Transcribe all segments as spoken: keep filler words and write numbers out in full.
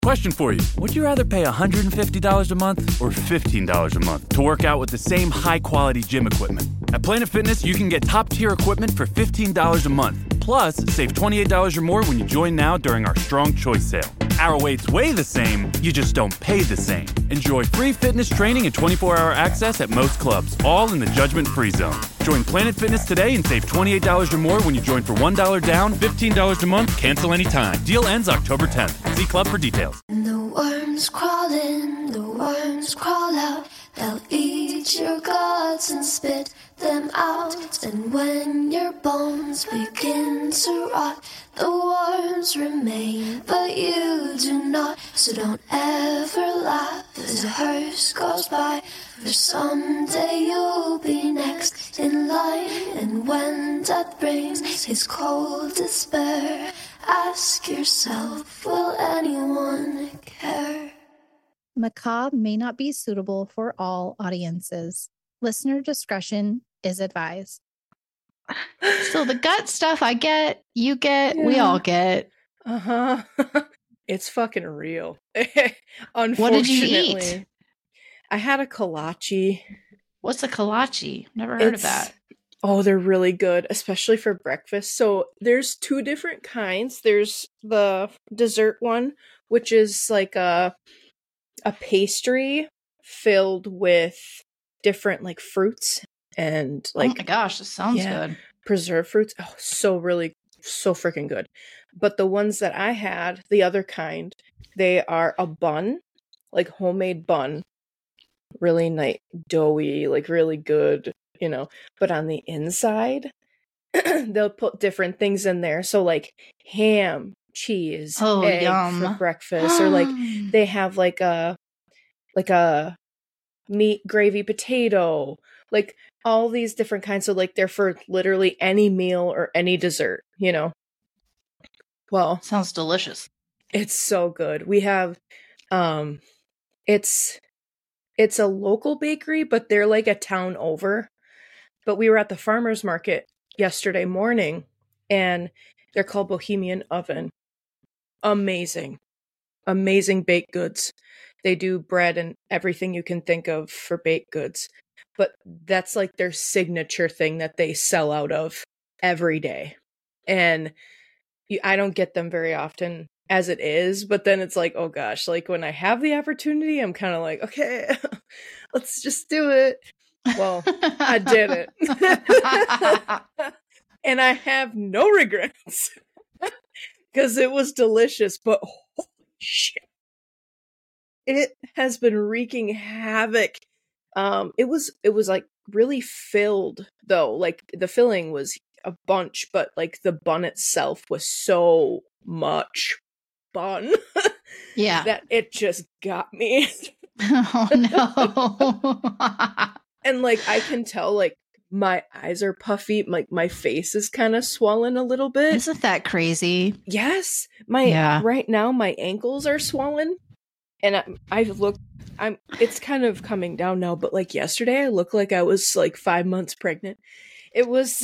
Question for you. Would you rather pay one hundred fifty dollars a month or fifteen dollars a month to work out with the same high-quality gym equipment? At Planet Fitness, you can get top-tier equipment for fifteen dollars a month. Plus, save twenty-eight dollars or more when you join now during our Strong Choice sale. Our weights weigh the same, you just don't pay the same. Enjoy free fitness training and twenty-four hour access at most clubs, all in the judgment-free zone. Join Planet Fitness today and save twenty-eight dollars or more when you join for one dollar down, fifteen dollars a month, cancel anytime. Deal ends October tenth. See club for details. And the worms crawl in, the worms crawl out. They'll eat your guts and spit them out. And when your bones begin to rot, the worms remain, but you do not. So don't ever laugh as a hearse goes by, for someday you'll be next in line. And when death brings his cold despair, ask yourself, will anyone care? Macabre may not be suitable for all audiences. Listener discretion is advised. So the gut stuff I get, you get, yeah. we all get. Uh-huh. It's fucking real. Unfortunately. What did you eat? I had a kolache. What's a kolache? Never heard it's, of that. Oh, they're really good, especially for breakfast. So there's two different kinds. There's the dessert one, which is like a a pastry filled with different like fruits and like, oh my gosh, this sounds yeah, good. Preserved fruits. Oh, so really, so freaking good. But the ones that I had, the other kind, they are a bun, like homemade bun, really nice, doughy, like really good, you know. But on the inside, they'll put different things in there. So like ham, cheese, oh, egg yum. for breakfast, or like they have like a like a meat gravy potato, like all these different kinds. So like they're for literally any meal or any dessert, you know. Well, sounds delicious. It's so good. We have um it's it's a local bakery, but they're like a town over. But we were at the farmers market yesterday morning, and they're called Bohemian Oven. Amazing. Amazing baked goods. They do bread and everything you can think of for baked goods. But that's like their signature thing that they sell out of every day. And you, I don't get them very often as it is, but then it's like, oh gosh, like when I have the opportunity, I'm kind of like, okay, let's just do it. Well, I did it. And I have no regrets. Because it was delicious, but holy shit. It has been wreaking havoc. Um, it was it was like really filled though. Like the filling was a bunch, but like the bun itself was so much bun. Yeah. That it just got me. Oh no. And like I can tell like my eyes are puffy, like my face is kind of swollen a little bit. Isn't that crazy? Yes. My yeah. right now my ankles are swollen. And I, I've looked, I'm, it's kind of coming down now, but like yesterday I looked like I was like five months pregnant. It was,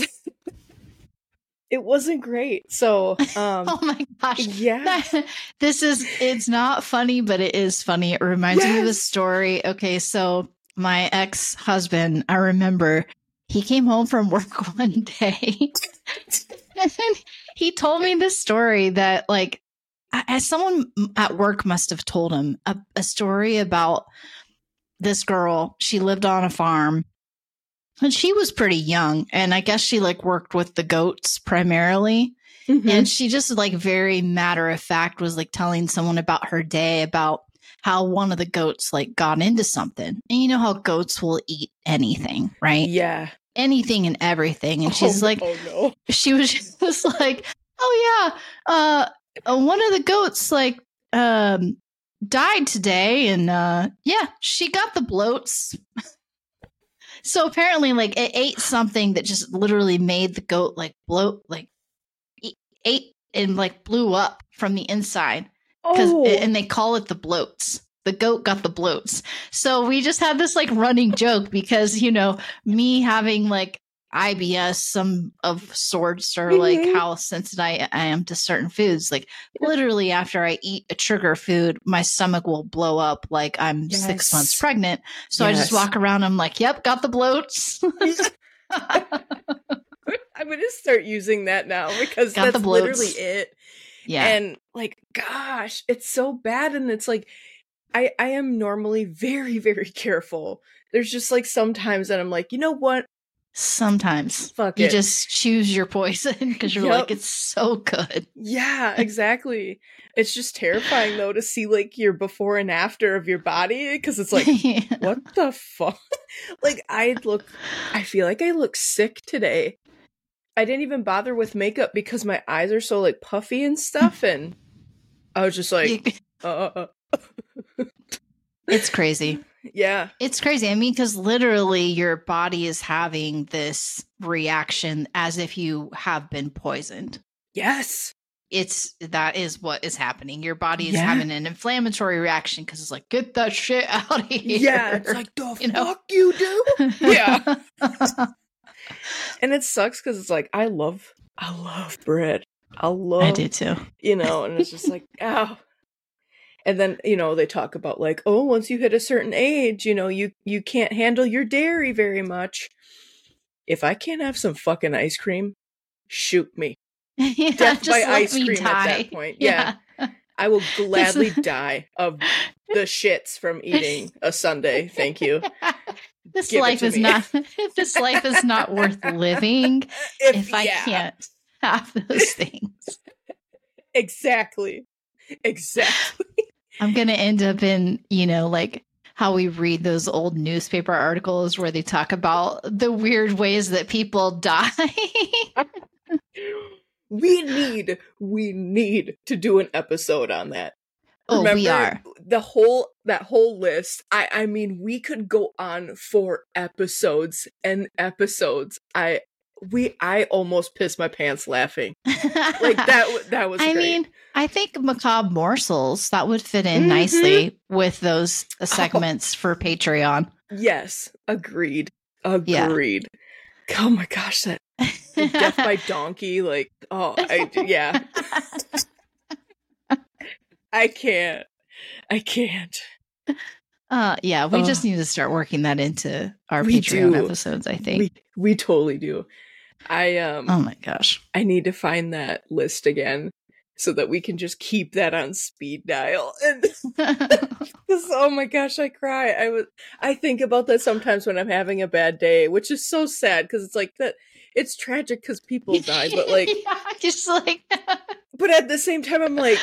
it wasn't great. So, um, oh my gosh. Yeah. That, this is, it's not funny, but it is funny. It reminds yes. me of a story. Okay. So my ex-husband, I remember he came home from work one day and he told me this story that like, as someone at work must have told him a, a story about this girl. She lived on a farm and she was pretty young. And I guess she like worked with the goats primarily. Mm-hmm. And she just like very matter of fact was like telling someone about her day about how one of the goats like got into something. And you know how goats will eat anything, right? Yeah. Anything and everything. And she's oh, like, oh no. She was just like, oh yeah, uh, Uh, one of the goats like um died today and uh yeah she got the bloats. So apparently like it ate something that just literally made the goat like bloat, like e- ate and like blew up from the inside because oh. and they call it the bloats. The goat got the bloats. So we just had this like running joke because, you know, me having like I B S some of sorts, or Mhm. like how sensitive I, I am to certain foods. Like literally after I eat a trigger food, my stomach will blow up like I'm Yes. six months pregnant. So I just Yes. walk around. I'm like, yep, got the bloats. I'm going to start using that now because Got the that's bloats. literally it. Yeah. And like, gosh, it's so bad. And it's like, I, I am normally very, very careful. There's just like sometimes that I'm like, you know what? Sometimes Fuck you it. just choose your poison because you're Yep. like, it's so good. Yeah, exactly. It's just terrifying though to see like your before and after of your body because it's like, Yeah. what the fuck? Like I look, I feel like I look sick today. I didn't even bother with makeup because my eyes are so like puffy and stuff, and I was just like, uh, It's crazy. yeah, It's crazy. I mean, because literally your body is having this reaction as if you have been poisoned. yes, It's that is what is happening. Your body is Yeah. having an inflammatory reaction because it's like, get that shit out of here. yeah. It's like the You know? fuck you do. Yeah. And it sucks because it's like I love, I love bread. I love, I do too. you know, and it's just like, ow. And then, you know, they talk about like, oh, once you hit a certain age, you know, you you can't handle your dairy very much. If I can't have some fucking ice cream, shoot me. Yeah, Death just by let ice me cream die. at that point. Yeah. I will gladly die of the shits from eating a sundae. Thank you. This Give it life to is me. not this life is not worth living If, if I yeah, can't have those things. Exactly. Exactly. I'm gonna end up in, you know, like how we read those old newspaper articles where they talk about the weird ways that people die. We need, we need to do an episode on that. Oh, Remember we are. the whole, that whole list. I, I mean, we could go on for episodes and episodes. I, we, I almost pissed my pants laughing. Like that, w- that was I great. mean, I think macabre morsels that would fit in Mhm. nicely with those uh, segments for Patreon. Yes, agreed. Agreed. Oh my gosh, that death by donkey, like, oh, I, yeah. I can't. I can't. Uh, yeah, we just Ugh. need to start working that into our We Patreon do. episodes, I think. We we totally do. I um Oh my gosh. I need to find that list again so that we can just keep that on speed dial. And because oh my gosh, I cry. I was I think about that sometimes when I'm having a bad day, which is so sad because it's like that. It's tragic because people die, but like, yeah, just like but at the same time, I'm like,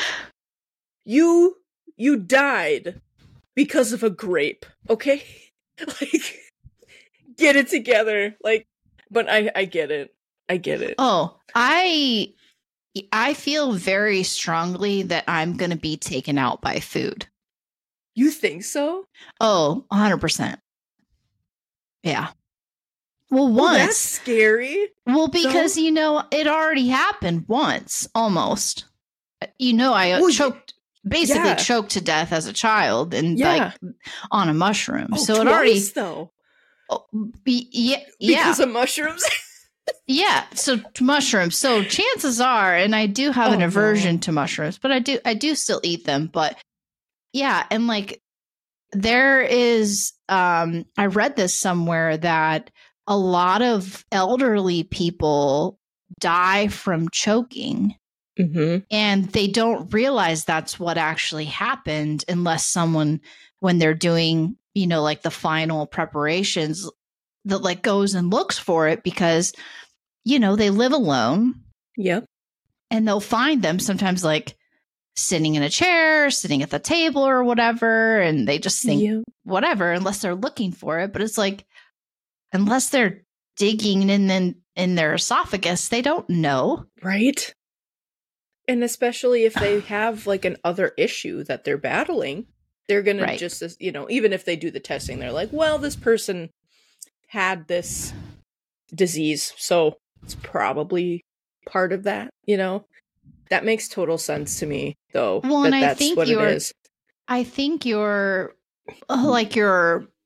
you you died because of a grape, okay? Like, get it together. Like, but I I get it. I get it. oh, I I feel very strongly that I'm going to be taken out by food. You think so? Oh, one hundred percent. Yeah. Well, Well, that's once. scary. Well, because, So- you know, it already happened once, almost. You know, I uh, Well, y- choked, basically yeah. choked to death as a child and Yeah. like on a mushroom. Oh, so it twice, already, though. oh, be, yeah, yeah, Because of mushrooms. yeah. So t- mushrooms. So chances are, and I do have an Oh, aversion no. to mushrooms, but I do, I do still eat them. But yeah, and like there is, um, I read this somewhere that a lot of elderly people die from choking. Mm-hmm. And they don't realize that's what actually happened unless someone, when they're doing, you know, like the final preparations, that like goes and looks for it because, you know, they live alone Yep. and they'll find them sometimes like sitting in a chair, sitting at the table or whatever. And they just think Yep. whatever, unless they're looking for it. But it's like, unless they're digging in, in, in their esophagus, they don't know. Right. And especially if they have like an other issue that they're battling, they're going Right. to just, as- you know, even if they do the testing, they're like, well, this person had this disease, so it's probably part of that, you know? That makes total sense to me, though. Well, that and I that's think what it you're- is. I think your uh, like your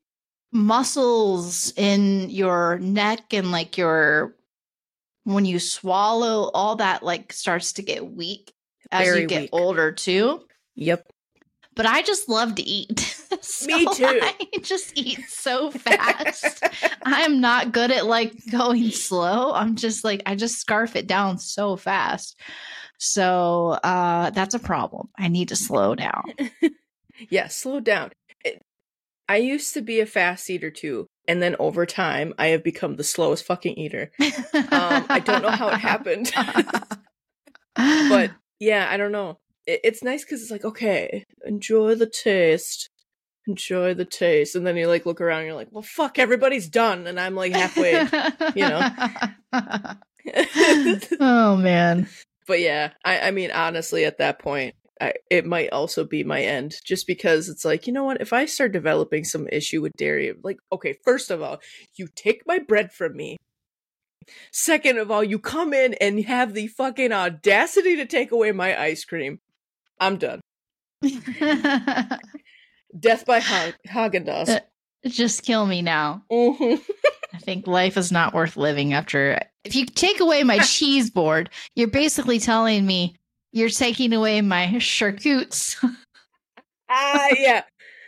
muscles in your neck and like your when you swallow, all that like starts to get weak as Very you get weak. older too. Yep. But I just love to eat. So Me too. I just eat so fast. I'm not good at like going slow. I'm just like, I just scarf it down so fast. So uh, that's a problem. I need to slow down. Yeah, slow down. It, I used to be a fast eater too. And then over time, I have become the slowest fucking eater. Um, I don't know how it happened. But yeah, I don't know. It, it's nice because it's like, okay, enjoy the taste. Enjoy the taste. And then you like look around and you're like, well, fuck, everybody's done. And I'm like halfway, you know. Oh, man. But yeah, I, I mean, honestly, at that point, I, it might also be my end, just because it's like, you know what, if I start developing some issue with dairy, like, okay, first of all, you take my bread from me. Second of all, you come in and have the fucking audacity to take away my ice cream. I'm done. Death by ha- Haagen-Dazs. Uh, just kill me now. Mm-hmm. I think life is not worth living after. If you take away my cheese board, you're basically telling me you're taking away my charcutes. Ah, yeah.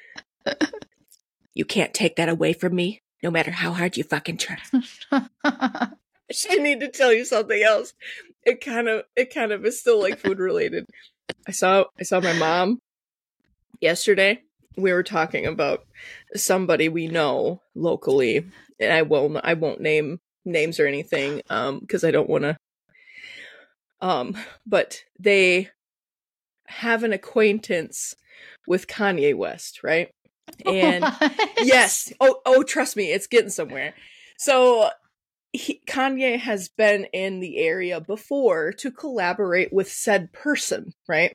You can't take that away from me, no matter how hard you fucking try. I need to tell you something else. It kind of, it kind of is still like food related. I saw, I saw my mom yesterday. We were talking about somebody we know locally, and I will, I won't name names or anything, um, because I don't want to. Um, but they have an acquaintance with Kanye West, right? And What? yes, oh, oh, trust me, it's getting somewhere. So he, Kanye has been in the area before to collaborate with said person, right?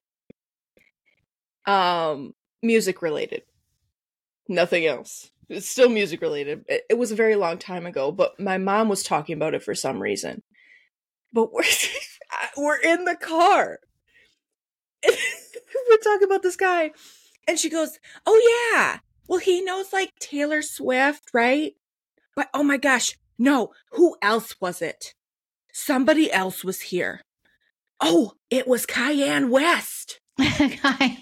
Um, music related, nothing else. It's still music related. It, it was a very long time ago, but my mom was talking about it for some reason. But we're we're in the car. We're talking about this guy, and she goes, "Oh yeah, well he knows like Taylor Swift, right? But oh my gosh, no, who else was it? Somebody else was here. Oh, it was Kanye West." I,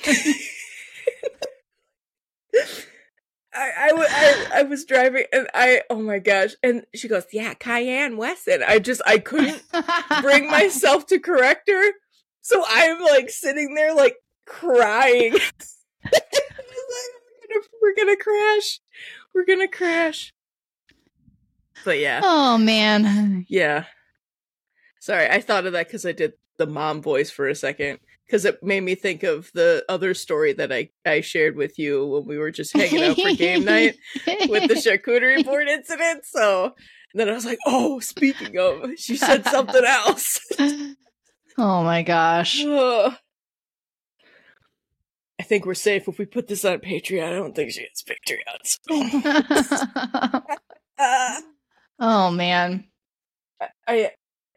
I, I, I was driving and I, oh my gosh. And she goes, yeah, Kanye West. And I just, I couldn't bring myself to correct her. So I'm like sitting there like crying. Like, we're, gonna, we're gonna crash. We're gonna crash. But yeah. Oh, man. Yeah. Sorry, I thought of that because I did the mom voice for a second. Because it made me think of the other story that I, I shared with you when we were just hanging out for game night with the charcuterie board incident. So then I was like, oh, speaking of, she said something else. Oh my gosh. Oh. I think we're safe if we put this on Patreon. I don't think she has Patreon. So. uh, Oh man. I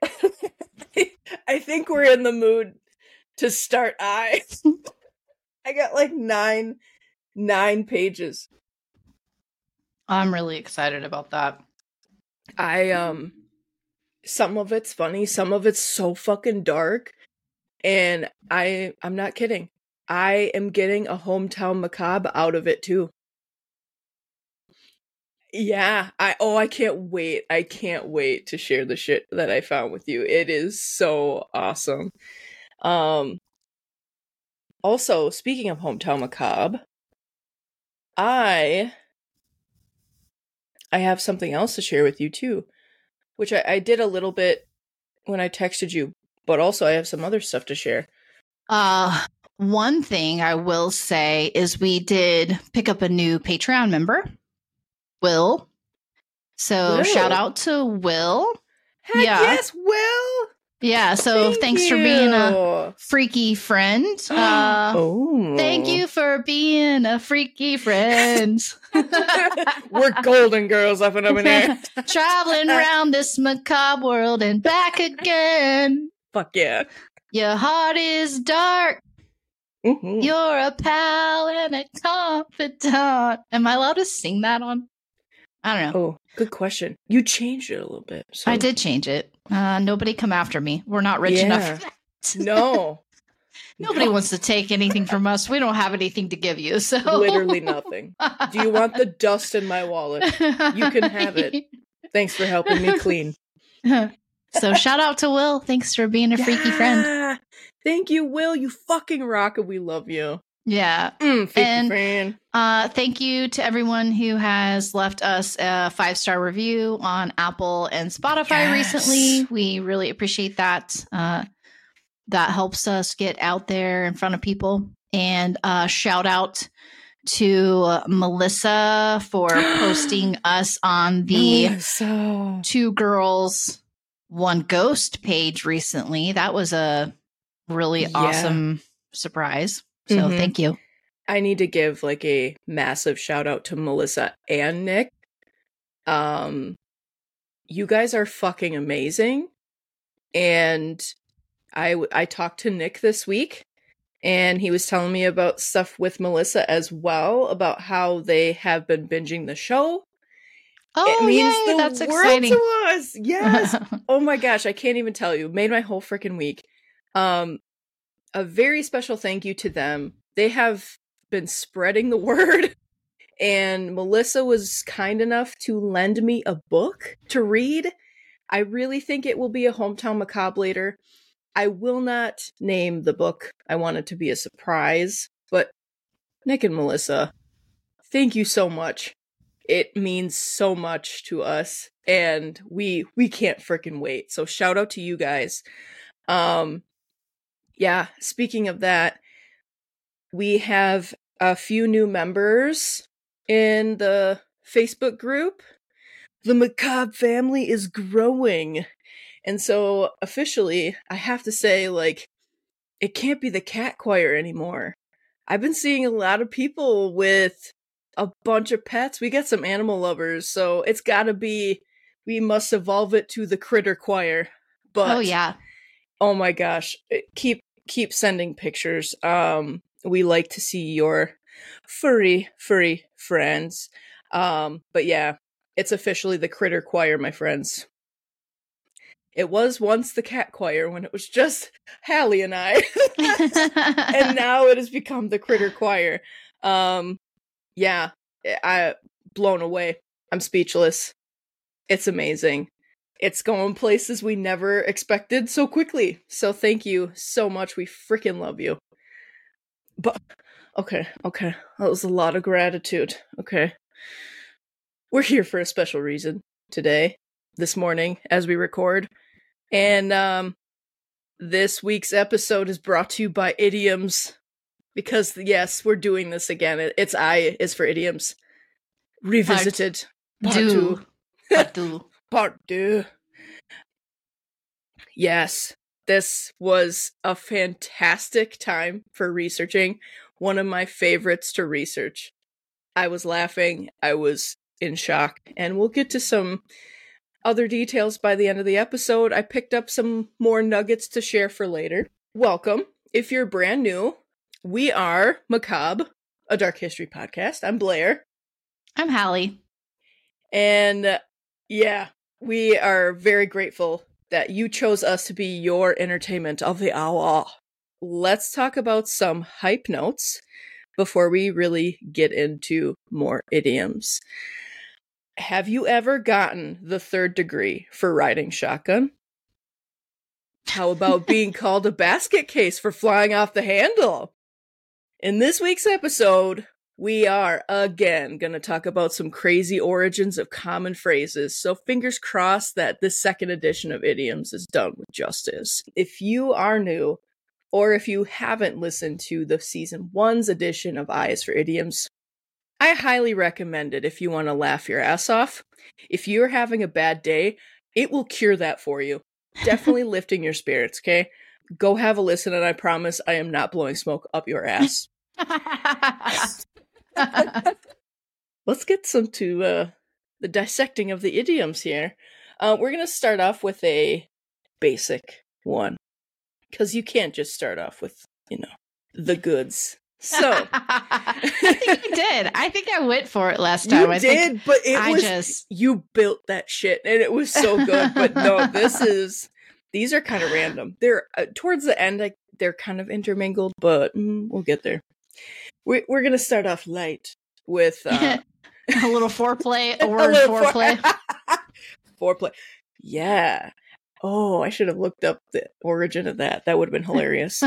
I think we're in the mood to start I. I got like nine nine pages. I'm really excited about that. I um some of it's funny, some of it's so fucking dark, and I I'm not kidding. I am getting a hometown macabre out of it too. Yeah, I oh I can't wait. I can't wait to share the shit that I found with you. It is so awesome. Um also, speaking of hometown macabre, I I have something else to share with you too, which I, I did a little bit when I texted you, but also I have some other stuff to share. Uh one thing I will say is we did pick up a new Patreon member, Will. So Will. shout out to Will. Heck Yeah. yes, Will. Yeah, so Thank thanks for being a you. freaky friend. Uh Oh. Thank you for being a freaky friend. We're golden girls up and up in there. Traveling around this macabre world and back again. Fuck yeah. Your heart is dark. Mm-hmm. You're a pal and a confidant. Am I allowed to sing that on? I don't know. Oh, good question. You changed it a little bit. So. I did change it. Uh, nobody come after me. We're not rich Yeah. enough for that. No. Nobody no. wants to take anything from us. We don't have anything to give you. So Literally nothing. Do you want the dust in my wallet? You can have it. Thanks for helping me clean. So shout out to Will. Thanks for being a yeah. freaky friend. Thank you, Will. You fucking rock and we love you. Yeah. Mm, freaky and friend. Uh, thank you to everyone who has left us a five-star review on Apple and Spotify Yes. recently. We really appreciate that. Uh, that helps us get out there in front of people. And uh, shout out to Melissa for posting us on the Melissa. Two Girls, One Ghost page recently. That was a really Yeah. awesome surprise. So Mhm. thank you. I need to give like a massive shout out to Melissa and Nick. Um, you guys are fucking amazing. And I, w- I talked to Nick this week and he was telling me about stuff with Melissa as well, about how they have been binging the show. Oh, it means yay, the that's world exciting. to us. Yes. Oh my gosh, I can't even tell you. Made my whole freaking week. Um, a very special thank you to them. They have been spreading the word. And Melissa was kind enough to lend me a book to read. I really think it will be a Hometown Macabre later. I will not name the book. I want it to be a surprise. But Nick and Melissa, thank you so much. It means so much to us. And we we can't freaking wait. So shout out to you guys. Um, yeah, speaking of that, we have a few new members in the Facebook group. The Macabre family is growing. And so officially, I have to say, like, it can't be the cat choir anymore. I've been seeing a lot of people with a bunch of pets. We got some animal lovers, so it's gotta be, we must evolve it to the critter choir. But Oh, yeah. oh my gosh, keep keep sending pictures. Um, we like to see your furry, furry friends. Um, but yeah, it's officially the critter choir, my friends. It was once the cat choir when it was just Hallie and I. And now it has become the critter choir. Um, yeah, I blown away. I'm speechless. It's amazing. It's going places we never expected so quickly. So thank you so much. We freaking love you. But okay, okay. That was a lot of gratitude. Okay. We're here for a special reason today, this morning, as we record. And um this week's episode is brought to you by Idioms. Because yes, we're doing this again. It, it's I is for Idioms. Revisited. Part Do. two. Part two. Part two. Yes, this was a fantastic time for researching. One of my favorites to research. I was laughing. I was in shock. And we'll get to some other details by the end of the episode. I picked up some more nuggets to share for later. Welcome. If you're brand new, we are Macabre, a dark history podcast. I'm Blair. I'm Hallie. And uh, yeah, we are very grateful that you chose us to be your entertainment of the hour. Let's talk about some hype notes before we really get into more idioms. Have you ever gotten the third degree for riding shotgun? How about being called a basket case for flying off the handle? In this week's episode, we are again going to talk about some crazy origins of common phrases, so fingers crossed that this second edition of Idioms is done with justice. If you are new, or if you haven't listened to the season one's edition of I is for Idioms, I highly recommend it if you want to laugh your ass off. If you're having a bad day, it will cure that for you. Definitely lifting your spirits, okay? Go have a listen, and I promise I am not blowing smoke up your ass. Let's get some to uh, the dissecting of the idioms here. Uh, we're going to start off with a basic one. Because you can't just start off with, you know, the goods. So I think I did. I think I went for it last time. You I did, think but it I was just you built that shit, and it was so good. But no, this is these are kind of random. They're uh, towards the end, like they're kind of intermingled, but mm, we'll get there. We, we're gonna start off light with uh, a little foreplay, a word a foreplay. For- foreplay. Yeah. Oh, I should have looked up the origin of that. That would have been hilarious.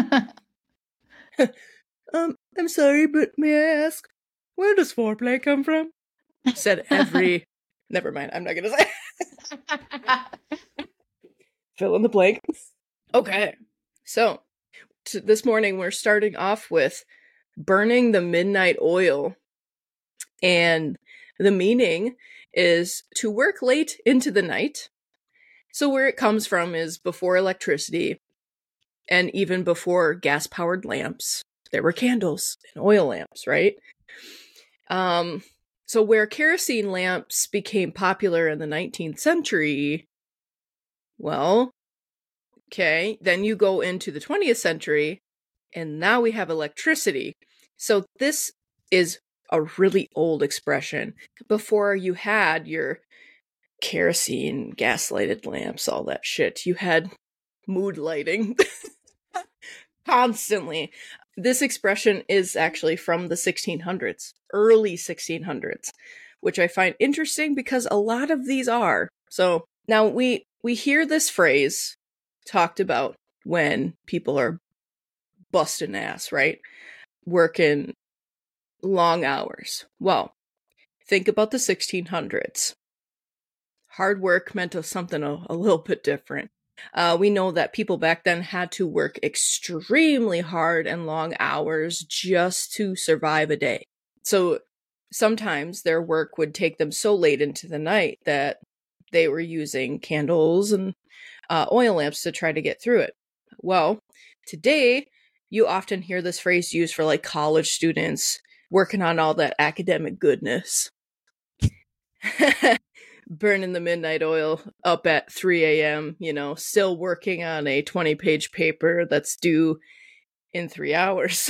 um, I'm sorry, but may I ask, where does foreplay come from? Said every. Never mind. I'm not gonna say. Fill in the blank. Okay. So, t- this morning we're starting off with burning the midnight oil, and the meaning is to work late into the night. So where it comes from is before electricity and even before gas-powered lamps, there were candles and oil lamps, right? Um, so where kerosene lamps became popular in the nineteenth century, well, okay, then you go into the twentieth century, and now we have electricity. So this is a really old expression. Before you had your kerosene, gas-lighted lamps, all that shit, you had mood lighting constantly. This expression is actually from the sixteen hundreds, early sixteen hundreds, which I find interesting because a lot of these are. So now we we hear this phrase talked about when people are busting ass, right? Working long hours. Well, think about the sixteen hundreds. Hard work meant something a, a little bit different. Uh, we know that people back then had to work extremely hard and long hours just to survive a day. So sometimes their work would take them so late into the night that they were using candles and uh, oil lamps to try to get through it. Well, today you often hear this phrase used for like college students working on all that academic goodness. Burning the midnight oil up at three a.m., you know, still working on a twenty-page paper that's due in three hours.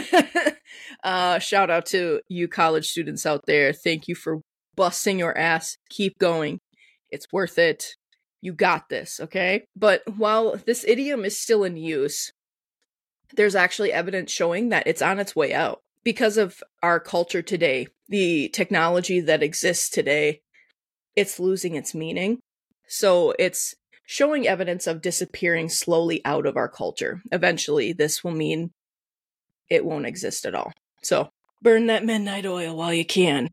uh, shout out to you college students out there. Thank you for busting your ass. Keep going. It's worth it. You got this, okay? But while this idiom is still in use, there's actually evidence showing that it's on its way out. Because of our culture today, the technology that exists today, it's losing its meaning. So it's showing evidence of disappearing slowly out of our culture. Eventually, this will mean it won't exist at all. So burn that midnight oil while you can.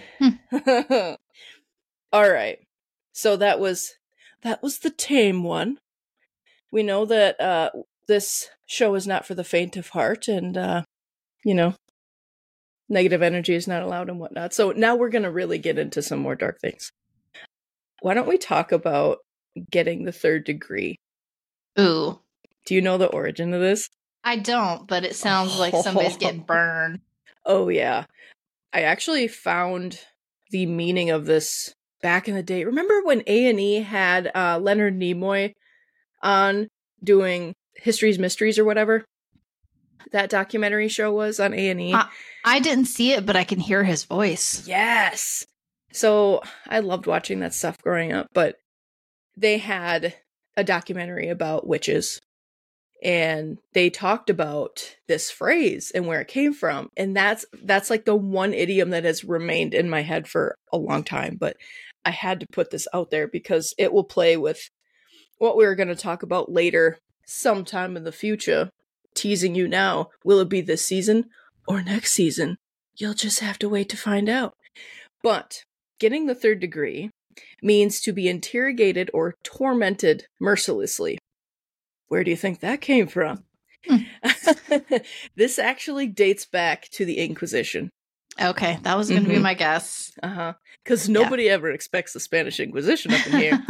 All right. So that was that was the tame one. We know that uh, this show is not for the faint of heart, and uh, you know, negative energy is not allowed and whatnot. So now we're going to really get into some more dark things. Why don't we talk about getting the third degree? Ooh. Do you know the origin of this? I don't, but it sounds like somebody's getting burned. Oh, yeah. I actually found the meaning of this back in the day. Remember when A and E had uh, Leonard Nimoy on doing History's Mysteries or whatever? That documentary show was on A and E. I, I didn't see it, but I can hear his voice. Yes. So I loved watching that stuff growing up, but they had a documentary about witches, and they talked about this phrase and where it came from. And that's, that's like the one idiom that has remained in my head for a long time, but I had to put this out there because it will play with what we were going to talk about later sometime in the future. Teasing you now. Will it be this season or next season? You'll just have to wait to find out. But getting the third degree means to be interrogated or tormented mercilessly. Where do you think that came from? Mm. This actually dates back to the Inquisition. Okay, that was going to mm-hmm. be my guess. Uh-huh. Because nobody yeah. ever expects the Spanish Inquisition up in here.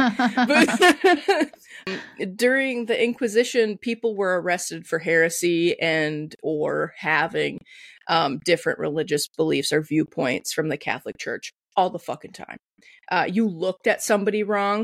But during the Inquisition, people were arrested for heresy and or having um, different religious beliefs or viewpoints from the Catholic Church all the fucking time. Uh, you looked at somebody wrong,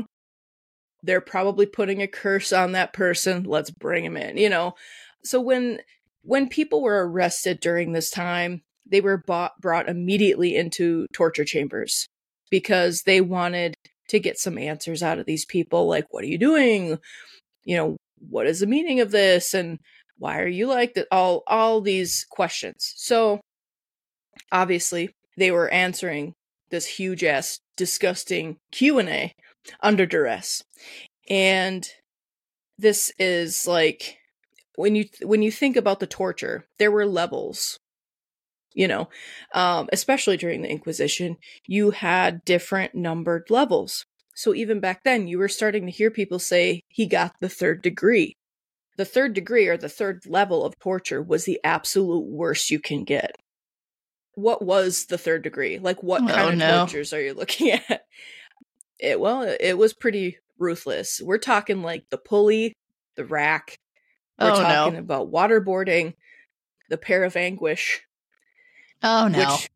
they're probably putting a curse on that person. Let's bring him in, you know? So when when people were arrested during this time, they were bought, brought immediately into torture chambers because they wanted to get some answers out of these people. Like, what are you doing? You know, what is the meaning of this? And why are you like that? All, all these questions. So obviously they were answering this huge ass, disgusting Q and A under duress. And this is like, when you, when you think about the torture, there were levels, you know, um, especially during the Inquisition, you had different numbered levels. So even back then, you were starting to hear people say he got the third degree. The third degree, or the third level of torture, was the absolute worst you can get. What was the third degree? Like, what kind Oh, of no. tortures are you looking at? It, well, it was pretty ruthless. We're talking like the pulley, the rack. We're Oh, talking no. about waterboarding, the pair of anguish. Oh, no. Which,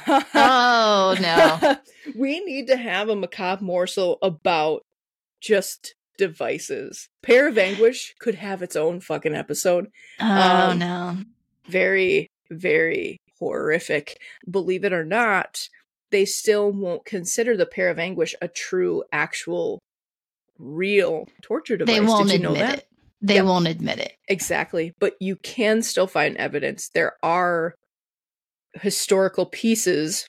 Oh, no. we need to have a macabre morsel about just devices. Pair of Anguish could have its own fucking episode. Oh, Um, no. Very, very horrific. Believe it or not, they still won't consider the Pair of Anguish a true, actual, real torture device. They won't Did you know admit that? it. They Yep. won't admit it. Exactly. But you can still find evidence. There are historical pieces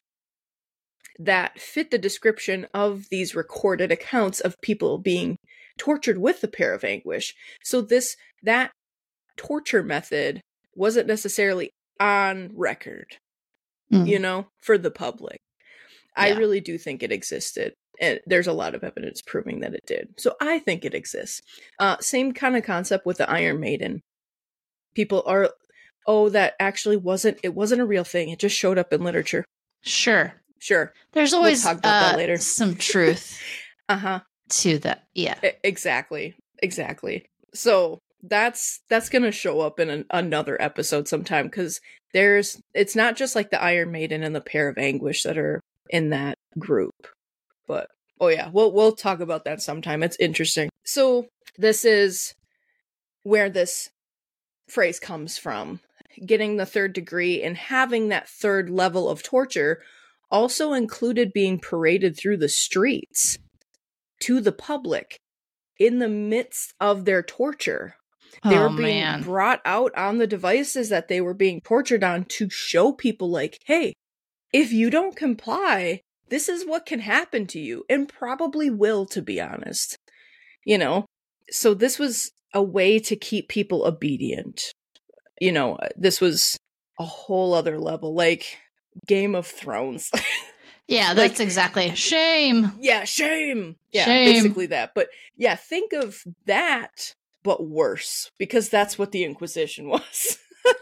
that fit the description of these recorded accounts of people being tortured with the Pair of Anguish. So this, that torture method wasn't necessarily on record, Mm. you know, for the public. I Yeah. really do think it existed. And there's a lot of evidence proving that it did. So I think it exists. Uh, same kind of concept with the Iron Maiden. People are, oh, that actually wasn't, it wasn't a real thing. It just showed up in literature. Sure. Sure. There's We'll always talk about that uh, later. some truth Uh-huh. to that. Yeah. E- Exactly. Exactly. So that's that's going to show up in an, another episode sometime, because there's, it's not just like the Iron Maiden and the Pair of Anguish that are in that group. But oh yeah, we'll we'll talk about that sometime. It's interesting. So this is where this phrase comes from. Getting the third degree and having that third level of torture also included being paraded through the streets to the public in the midst of their torture. They Oh, were being man. brought out on the devices that they were being tortured on to show people, like, hey, if you don't comply, this is what can happen to you, and probably will, to be honest. You know, so this was a way to keep people obedient. You know, this was a whole other level, like Game of Thrones. Yeah, Like- that's exactly. Shame. Yeah, shame. Yeah, Shame. basically that. But yeah, think of that, but worse, because that's what the Inquisition was.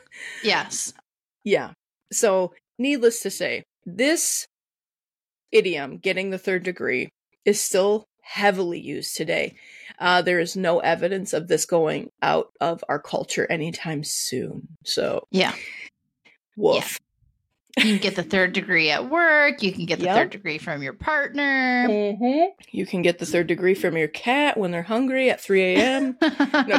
Yes. Yeah. So, needless to say, this idiom, getting the third degree, is still heavily used today. Uh, there is no evidence of this going out of our culture anytime soon. So, Yeah. woof. You can get the third degree at work. You can get the Yep. third degree from your partner. Mm-hmm. You can get the third degree from your cat when they're hungry at three a.m. No,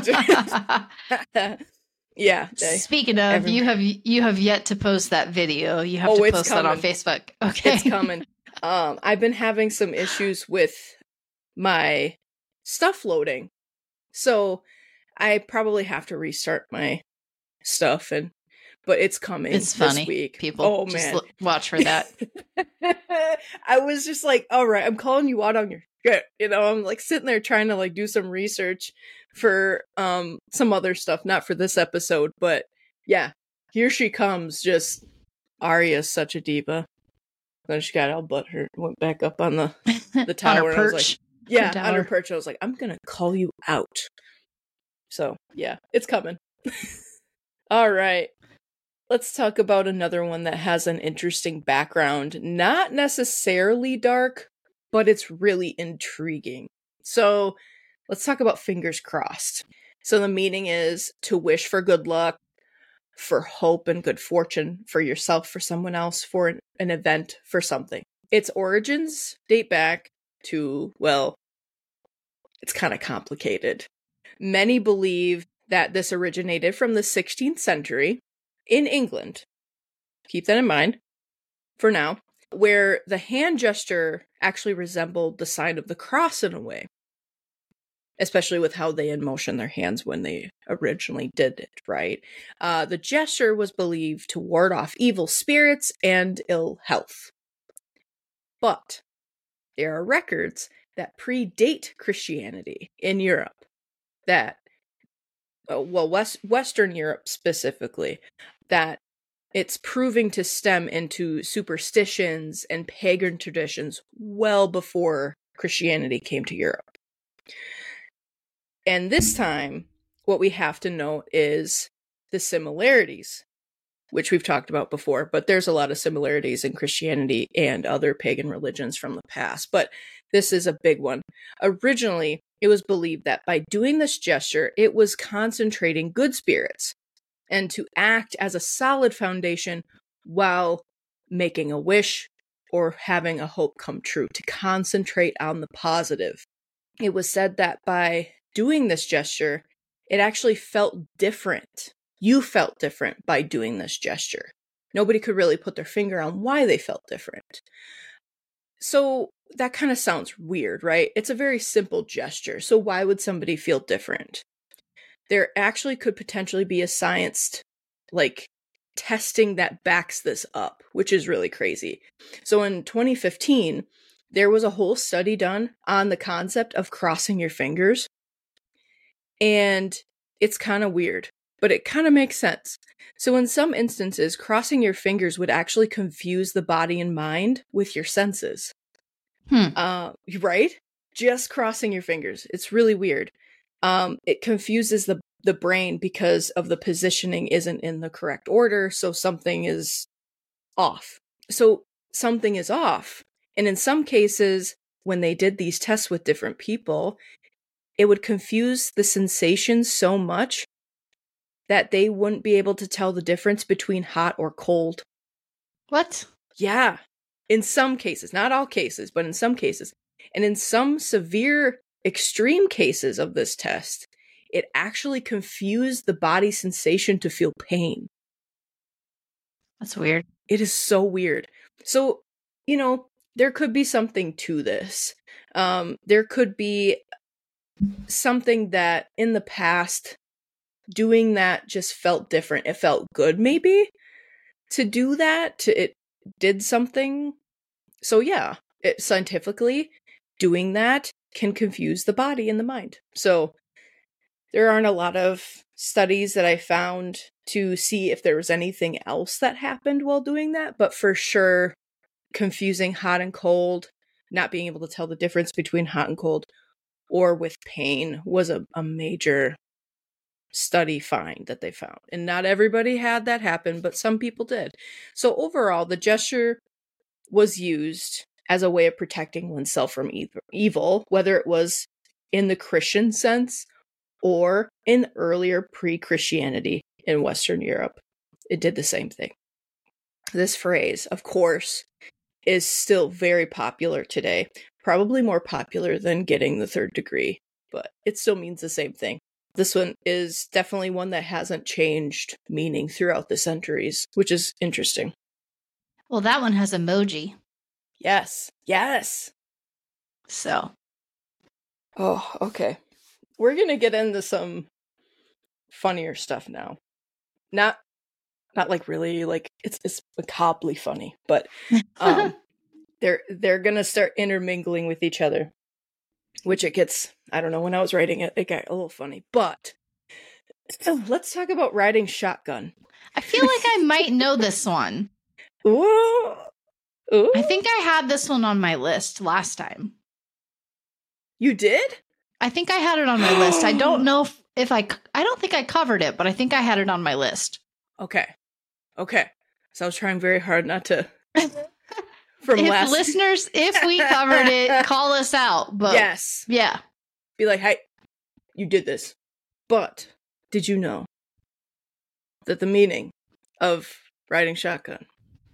Yeah. They, Speaking of, every- you have you have yet to post that video. You have Oh, to it's post that on coming. Facebook. Okay. It's coming. Um, I've been having some issues with my stuff loading. So I probably have to restart my stuff, and but it's coming It's this funny. week. People Oh just man. look, watch for that. I was just like, all right, I'm calling you out on your shit. You know, I'm like sitting there trying to like do some research for um some other stuff, not for this episode, but yeah, here she comes. Just Arya's such a diva. Then she got all butthurt, went back up on the the tower. on her and I was perch. like, yeah, Her on her tower. perch. I was like, I'm gonna call you out. So yeah, it's coming. All right. Let's talk about another one that has an interesting background. Not necessarily dark, but it's really intriguing. So let's talk about fingers crossed. So the meaning is to wish for good luck, for hope and good fortune for yourself, for someone else, for an, an event, for something. Its origins date back to, well, it's kind of complicated. Many believe that this originated from the sixteenth century in England. Keep that in mind for now, where the hand gesture actually resembled the sign of the cross in a way, especially with how they in motion their hands when they originally did it, right? Uh, the gesture was believed to ward off evil spirits and ill health. But there are records that predate Christianity in Europe, that, uh, well, West, Western Europe specifically, that it's proving to stem into superstitions and pagan traditions well before Christianity came to Europe. And this time, what we have to note is the similarities, which we've talked about before, but there's a lot of similarities in Christianity and other pagan religions from the past. But this is a big one. Originally, it was believed that by doing this gesture, it was concentrating good spirits and to act as a solid foundation while making a wish or having a hope come true, to concentrate on the positive. It was said that by doing this gesture, it actually felt different. You felt different by doing this gesture. Nobody could really put their finger on why they felt different. So that kind of sounds weird, right? It's a very simple gesture. So why would somebody feel different? There actually could potentially be a science, like, testing that backs this up, which is really crazy. So in twenty fifteen, there was a whole study done on the concept of crossing your fingers. And it's kind of weird, but it kind of makes sense. So in some instances, crossing your fingers would actually confuse the body and mind with your senses. Hmm. Uh, right? Just crossing your fingers. It's really weird. Um, it confuses the, the brain because of the positioning isn't in the correct order, so something is off. So something is off. And in some cases, when they did these tests with different people, it would confuse the sensations so much that they wouldn't be able to tell the difference between hot or cold. What? Yeah. In some cases, not all cases, but in some cases. And in some severe, extreme cases of this test, it actually confused the body sensation to feel pain. That's weird. It is so weird. So, you know, there could be something to this. Um, there could be something that in the past, doing that just felt different. It felt good, maybe, to do that. To, it did something. So yeah, it, scientifically, doing that can confuse the body and the mind. So there aren't a lot of studies that I found to see if there was anything else that happened while doing that. But for sure, confusing hot and cold, not being able to tell the difference between hot and cold, or with pain was a, a major study find that they found. And not everybody had that happen, but some people did. So overall, the gesture was used as a way of protecting oneself from e- evil, whether it was in the Christian sense or in earlier pre-Christianity in Western Europe. It did the same thing. This phrase, of course, is still very popular today, probably more popular than getting the third degree, but it still means the same thing. This one is definitely one that hasn't changed meaning throughout the centuries, which is interesting. Well, that one has emoji. Yes. Yes. So. Oh, okay. We're going to get into some funnier stuff now. Not not like really like it's it's macabrely funny, but um they're they're going to start intermingling with each other, which it gets, I don't know, when I was writing it, it got a little funny. But so let's talk about riding shotgun. I feel like I might know this one. Ooh. Ooh. I think I had this one on my list last time. You did? I think I had it on my list. I don't know if, if I, I don't think I covered it, but I think I had it on my list. Okay. Okay. So I was trying very hard not to. From if last listeners, if we covered it, call us out. But yes. Yeah. Be like, hey, you did this. But did you know that the meaning of riding shotgun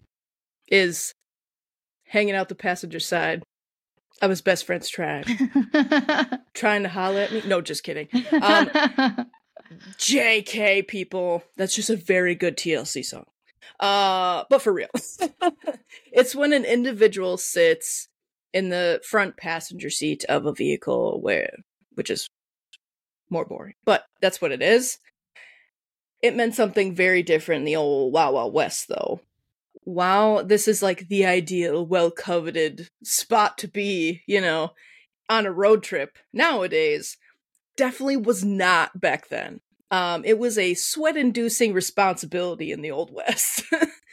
is hanging out the passenger side of his best friend's tribe, trying to holler at me? No, just kidding. Um, J K, people. That's just a very good T L C song. Uh, but for real. It's when an individual sits in the front passenger seat of a vehicle, where, which is more boring, but that's what it is. It meant something very different in the old Wild Wild West, though. Wow, this is like the ideal, well-coveted spot to be, you know, on a road trip. Nowadays, definitely was not back then. Um, it was a sweat-inducing responsibility in the Old West.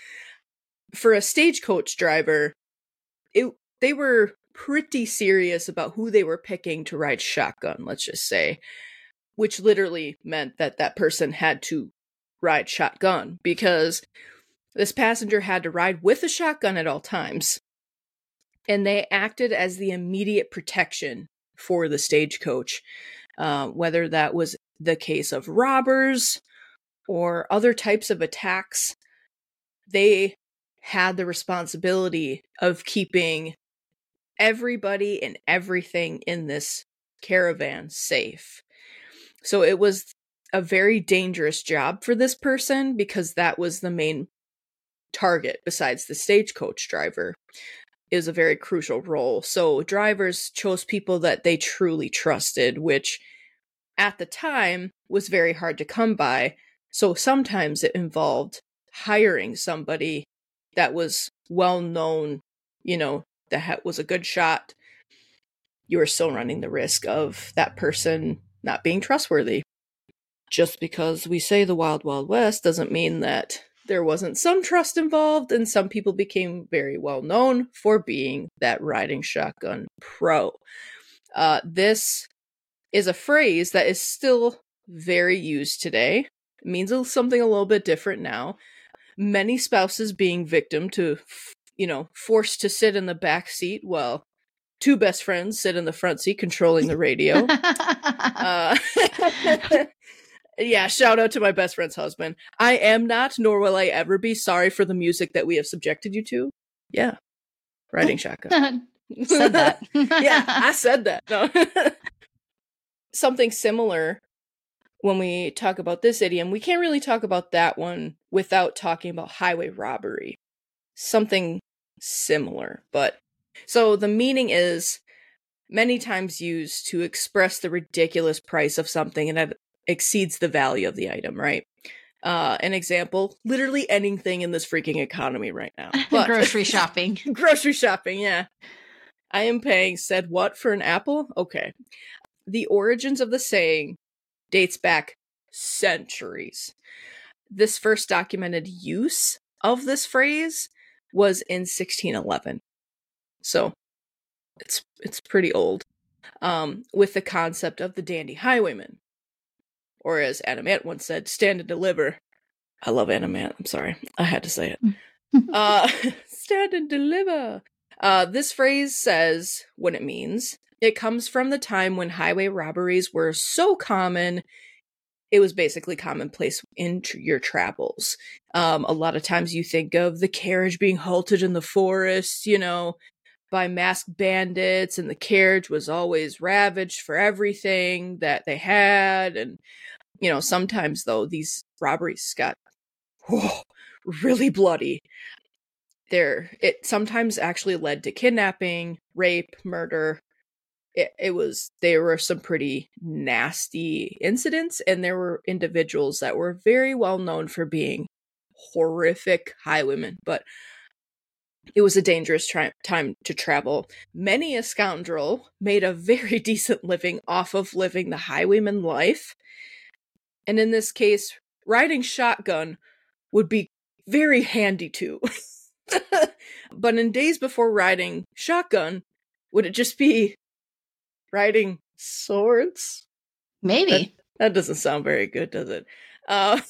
For a stagecoach driver, it they were pretty serious about who they were picking to ride shotgun, let's just say, which literally meant that that person had to ride shotgun, because this passenger had to ride with a shotgun at all times, and they acted as the immediate protection for the stagecoach, uh, whether that was the case of robbers or other types of attacks. They had the responsibility of keeping everybody and everything in this caravan safe. So it was a very dangerous job for this person, because that was the main target besides the stagecoach driver. Is a very crucial role. So drivers chose people that they truly trusted, which at the time was very hard to come by. So sometimes it involved hiring somebody that was well known, you know, that was a good shot. You were still running the risk of that person not being trustworthy. Just because we say the Wild Wild West doesn't mean that there wasn't some trust involved, and some people became very well known for being that riding shotgun pro. Uh, this is a phrase that is still very used today. It means something a little bit different now. Many spouses being victim to, you know, forced to sit in the back seat while two best friends sit in the front seat controlling the radio. uh, Yeah, shout out to my best friend's husband. I am not, nor will I ever be, sorry for the music that we have subjected you to. Yeah. Riding shotgun. Said that. Yeah, I said that. No. Something similar when we talk about this idiom, we can't really talk about that one without talking about highway robbery. Something similar, but so the meaning is many times used to express the ridiculous price of something and it exceeds the value of the item, right? Uh, an example, literally anything in this freaking economy right now. But, grocery shopping. grocery shopping, yeah. I am paying said what for an apple? Okay. The origins of the saying dates back centuries. This first documented use of this phrase was in sixteen eleven. So it's it's pretty old. Um, with the concept of the dandy highwayman. Or as Adam Ant once said, stand and deliver. I love Adam Ant. I'm sorry. I had to say it. uh, stand and deliver. Uh, this phrase says what it means. It comes from the time when highway robberies were so common, it was basically commonplace in tr- your travels. Um, a lot of times you think of the carriage being halted in the forest, you know, by masked bandits, and the carriage was always ravaged for everything that they had. And, you know, sometimes, though, these robberies got whoa, really bloody. There, it sometimes actually led to kidnapping, rape, murder. It, it was, there were some pretty nasty incidents, and there were individuals that were very well known for being horrific highwaymen, but it was a dangerous tri- time to travel. Many a scoundrel made a very decent living off of living the highwayman life. And in this case, riding shotgun would be very handy too. But in days before riding shotgun, would it just be riding swords? Maybe. That, that doesn't sound very good, does it? Uh,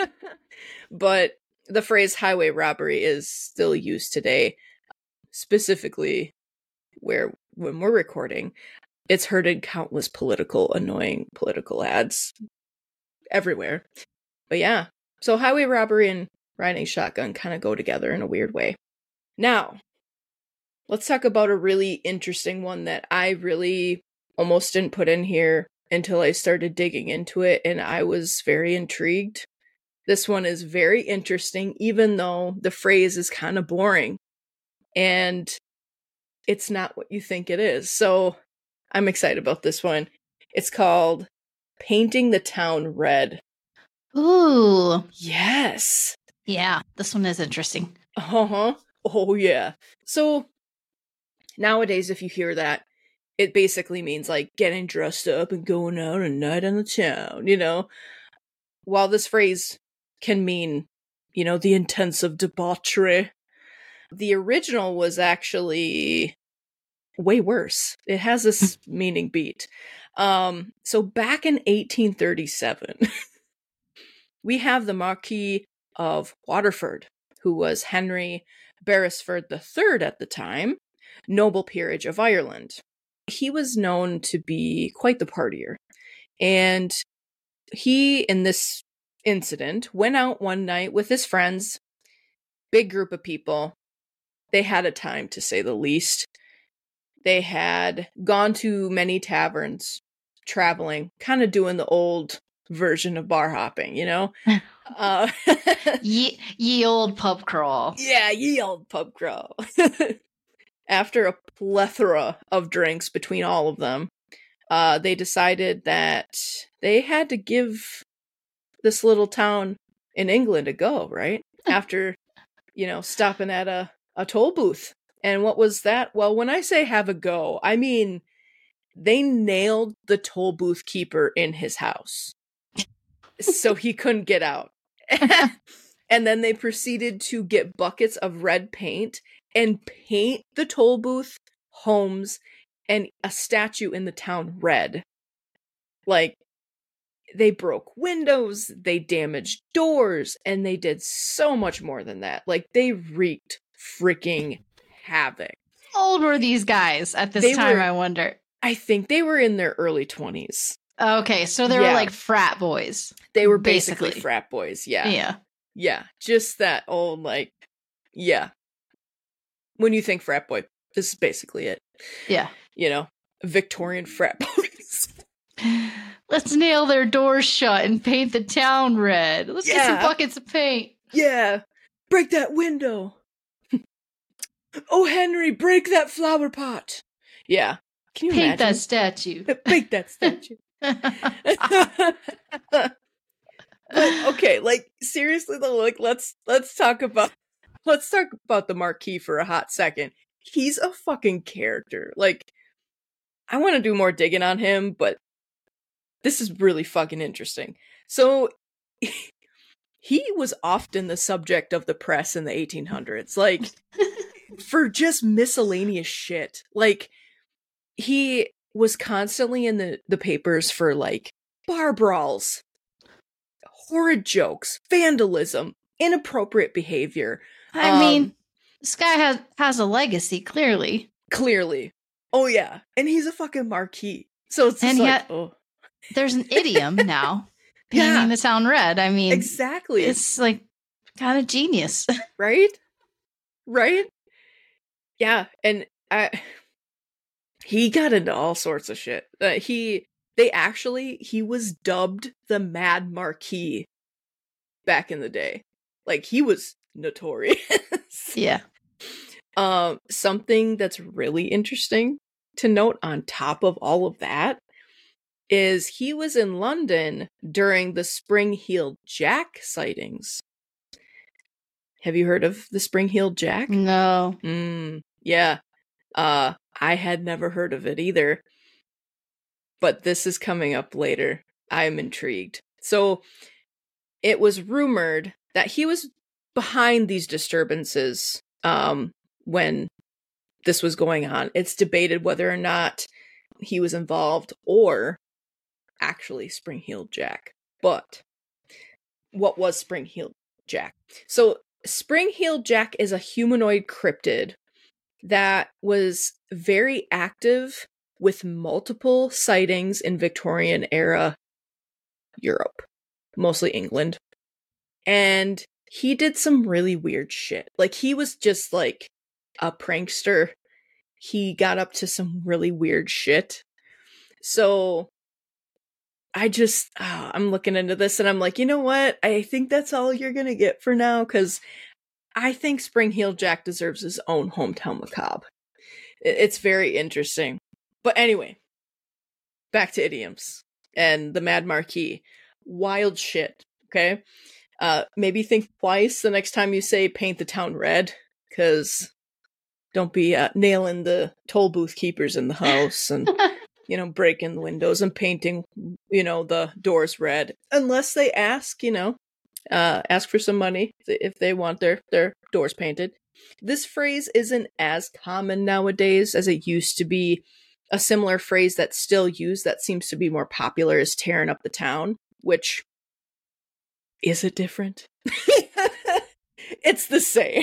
but the phrase highway robbery is still used today, specifically where when we're recording, it's heard in countless political, annoying political ads everywhere. But yeah, so highway robbery and riding shotgun kind of go together in a weird way. Now, let's talk about a really interesting one that I really almost didn't put in here until I started digging into it, and I was very intrigued. This one is very interesting, even though the phrase is kind of boring. And it's not what you think it is. So I'm excited about this one. It's called Painting the Town Red. Ooh. Yes. Yeah, this one is interesting. Uh-huh. Oh, yeah. So nowadays, if you hear that, it basically means like getting dressed up and going out a night on the town, you know? While this phrase can mean, you know, the intensive debauchery, the original was actually way worse. It has this meaning beat. Um, so back in eighteen thirty-seven, we have the Marquis of Waterford, who was Henry Beresford the Third at the time, noble peerage of Ireland. He was known to be quite the partier. And he, in this incident, went out one night with his friends, big group of people. They had a time, to say the least. They had gone to many taverns, traveling, kind of doing the old version of bar hopping, you know? uh, ye, ye old pub crawl. Yeah, ye old pub crawl. After a plethora of drinks between all of them, uh, they decided that they had to give this little town in England a go, right? After, you know, stopping at a, a toll booth. And what was that? Well, when I say have a go, I mean they nailed the toll booth keeper in his house. So he couldn't get out. And then they proceeded to get buckets of red paint and paint the toll booth, homes, and a statue in the town red. Like, they broke windows, they damaged doors, and they did so much more than that. Like, they wreaked freaking havoc. How old were these guys at this They time, were- I wonder? I think they were in their early twenties. Okay, so they Yeah. were like frat boys. They were basically, Basically. frat boys, yeah. Yeah. Yeah, just that old, like, yeah. When you think frat boy, this is basically it. Yeah. You know, Victorian frat boys. Let's nail their doors shut and paint the town red. Let's get some Yeah. buckets of paint. Yeah, break that window. Oh, Henry, break that flower pot. Yeah, can you Paint that imagine? statue. Break that statue. But okay, like seriously though, like let's let's talk about let's talk about the Marquis for a hot second. He's a fucking character. Like, I want to do more digging on him, but this is really fucking interesting. So he was often the subject of the press in the eighteen hundreds, like for just miscellaneous shit. Like, he was constantly in the the papers for like bar brawls, horrid jokes, vandalism, inappropriate behavior. I Um, mean, this guy has has a legacy, clearly. Clearly. Oh, yeah. And he's a fucking marquis. So it's just And like, yet- oh. There's an idiom now. Painting Yeah. the town red. I mean, Exactly. it's like kind of genius. Right? Right? Yeah. And I, he got into all sorts of shit. Uh, he, they actually, he was dubbed the Mad Marquis back in the day. Like, he was notorious. Yeah. Um, something that's really interesting to note on top of all of that is he was in London during the Spring-Heeled Jack sightings. Have you heard of the Spring-Heeled Jack? No. Mm, yeah. Uh, I had never heard of it either. But this is coming up later. I'm intrigued. So, it was rumored that he was behind these disturbances um, when this was going on. It's debated whether or not he was involved or actually Spring-Heeled Jack. But what was Spring-Heeled Jack? So Spring-Heeled Jack is a humanoid cryptid that was very active with multiple sightings in Victorian era Europe, mostly England. And he did some really weird shit. Like, he was just like a prankster. He got up to some really weird shit. So I just, oh, I'm looking into this and I'm like, you know what? I think that's all you're going to get for now, because I think Spring Heel Jack deserves his own hometown macabre. It's very interesting. But anyway, back to idioms and the Mad Marquis. Wild shit, okay? Uh, maybe think twice the next time you say paint the town red, because don't be uh, nailing the toll booth keepers in the house and, you know, breaking the windows and painting, you know, the doors red. Unless they ask, you know, uh, ask for some money if they want their, their doors painted. This phrase isn't as common nowadays as it used to be. A similar phrase that's still used that seems to be more popular is tearing up the town, which, is it different? It's the same.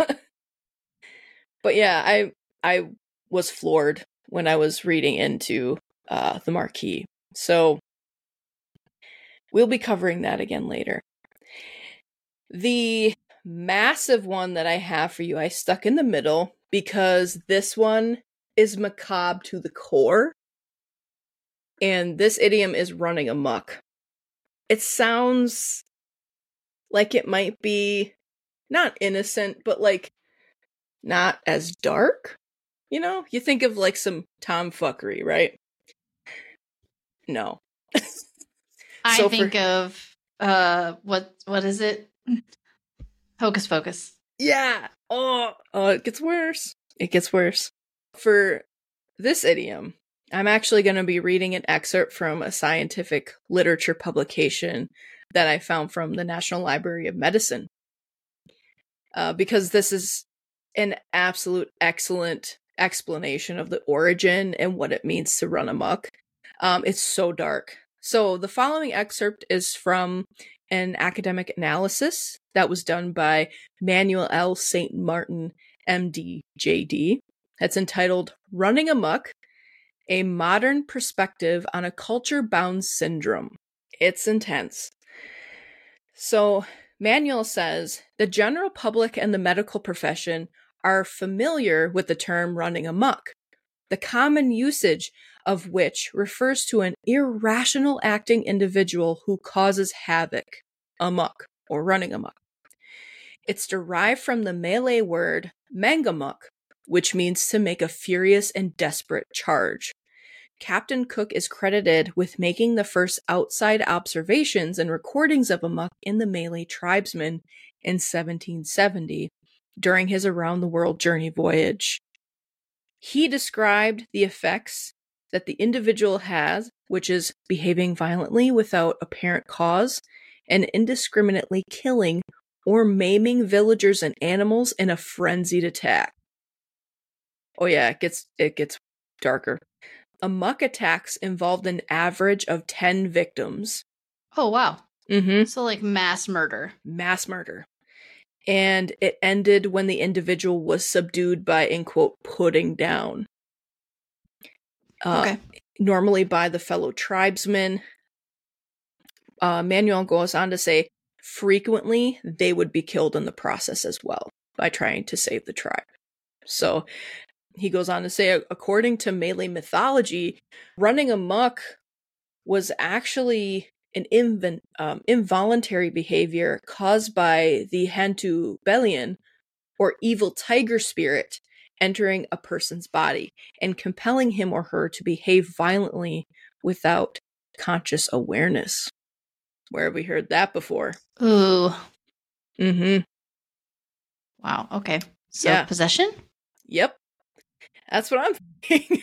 But yeah, I I was floored when I was reading into uh, the Marquis. So we'll be covering that again later. The massive one that I have for you, I stuck in the middle because this one is macabre to the core. And this idiom is running amok. It sounds like it might be not innocent, but like not as dark. You know, you think of like some tomfuckery, right? No. I So think for- of uh what what is it? Hocus Pocus. Yeah. Oh, oh, it gets worse. It gets worse. For this idiom, I'm actually going to be reading an excerpt from a scientific literature publication that I found from the National Library of Medicine. Uh, because this is an absolute excellent explanation of the origin and what it means to run amok. Um, it's so dark. So the following excerpt is from an academic analysis that was done by Manuel L. Saint Martin, M D, J D. It's entitled Running Amok, A Modern Perspective on a Culture-Bound Syndrome. It's intense. So Manuel says, the general public and the medical profession are familiar with the term running amok, the common usage of which refers to an irrational acting individual who causes havoc, amok, or running amok. It's derived from the Malay word mangamuk, which means to make a furious and desperate charge. Captain Cook is credited with making the first outside observations and recordings of amok in the Malay tribesmen in seventeen seventy during his around-the-world journey voyage. He described the effects that the individual has, which is behaving violently without apparent cause and indiscriminately killing or maiming villagers and animals in a frenzied attack. Oh yeah, it gets it gets darker. Amok attacks involved an average of ten victims. Oh, wow. Mm-hmm. So like mass murder. Mass murder. And it ended when the individual was subdued by, in quote, putting down. Uh, Okay. Normally by the fellow tribesmen. Uh, Manuel goes on to say, frequently they would be killed in the process as well by trying to save the tribe. So he goes on to say, according to Malay mythology, running amok was actually an inv- um, involuntary behavior caused by the Hantu Belian, or evil tiger spirit, entering a person's body and compelling him or her to behave violently without conscious awareness. Where have we heard that before? Ooh. Mm-hmm. Wow. Okay. So Yeah. possession? Yep. That's what I'm thinking.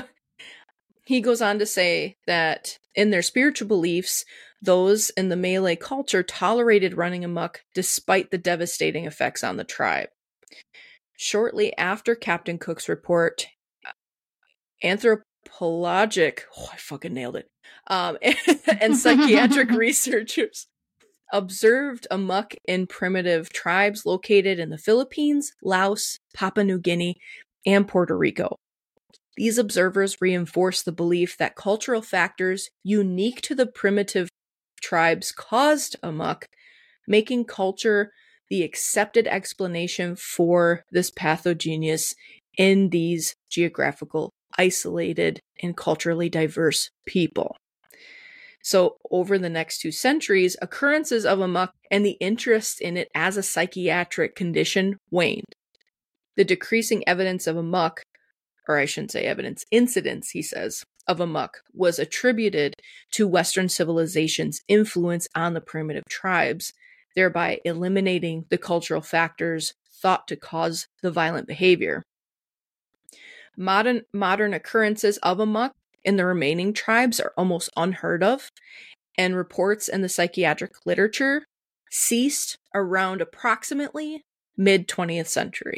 He goes on to say that in their spiritual beliefs, those in the Malay culture tolerated running amok despite the devastating effects on the tribe. Shortly after Captain Cook's report, anthropologic, oh, I fucking nailed it, um, and, and psychiatric researchers observed amok in primitive tribes located in the Philippines, Laos, Papua New Guinea, and Puerto Rico. These observers reinforce the belief that cultural factors unique to the primitive tribes caused amok, making culture the accepted explanation for this pathogenius in these geographical, isolated, and culturally diverse people. So over the next two centuries, occurrences of amok and the interest in it as a psychiatric condition waned. The decreasing evidence of amok, or I shouldn't say evidence, incidence, he says, of amok was attributed to Western civilization's influence on the primitive tribes, thereby eliminating the cultural factors thought to cause the violent behavior. Modern, modern occurrences of amok in the remaining tribes are almost unheard of, and reports in the psychiatric literature ceased around approximately mid-twentieth century.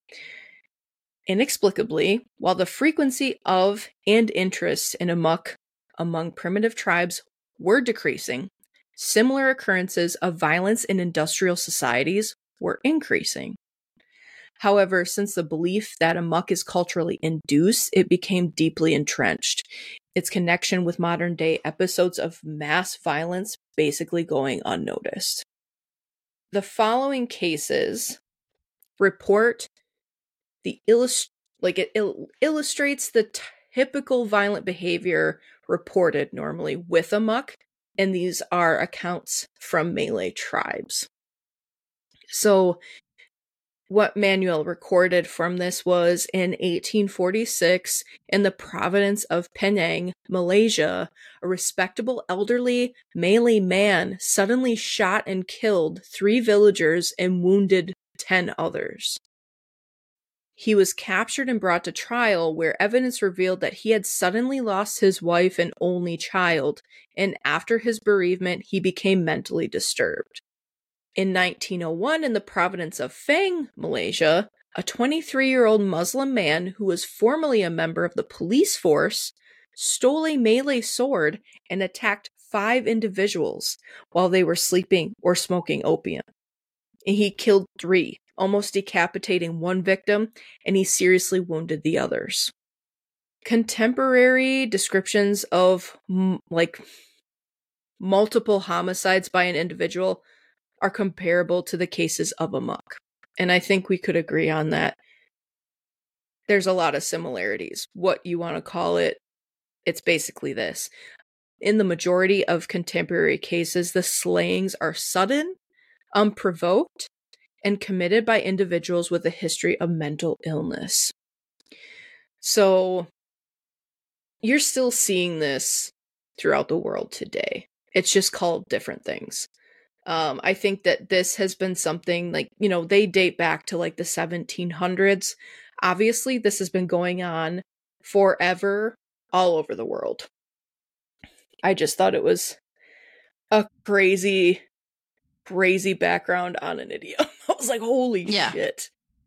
Inexplicably, while the frequency of and interest in amok among primitive tribes were decreasing, similar occurrences of violence in industrial societies were increasing. However, since the belief that amok is culturally induced, it became deeply entrenched, its connection with modern-day episodes of mass violence basically going unnoticed. The following cases report the illust- like it il- illustrates the typical violent behavior reported normally with amok, and these are accounts from Malay tribes. So what Manuel recorded from this was in eighteen forty-six, in the province of Penang, Malaysia, a respectable elderly Malay man suddenly shot and killed three villagers and wounded ten others. He was captured and brought to trial, where evidence revealed that he had suddenly lost his wife and only child, and after his bereavement, he became mentally disturbed. In nineteen oh one, in the province of Fang, Malaysia, a twenty-three-year-old Muslim man who was formerly a member of the police force stole a Malay sword and attacked five individuals while they were sleeping or smoking opium. And he killed three, almost decapitating one victim, and he seriously wounded the others. Contemporary descriptions of m- like multiple homicides by an individual are comparable to the cases of amok. And I think we could agree on that. There's a lot of similarities. What you want to call it, it's basically this. In the majority of contemporary cases, the slayings are sudden, unprovoked, and committed by individuals with a history of mental illness. So you're still seeing this throughout the world today. It's just called different things. Um, I think that this has been something like, you know, they date back to like the seventeen hundreds. Obviously, this has been going on forever all over the world. I just thought it was a crazy, crazy background on an idiom. I was like, holy Yeah. shit.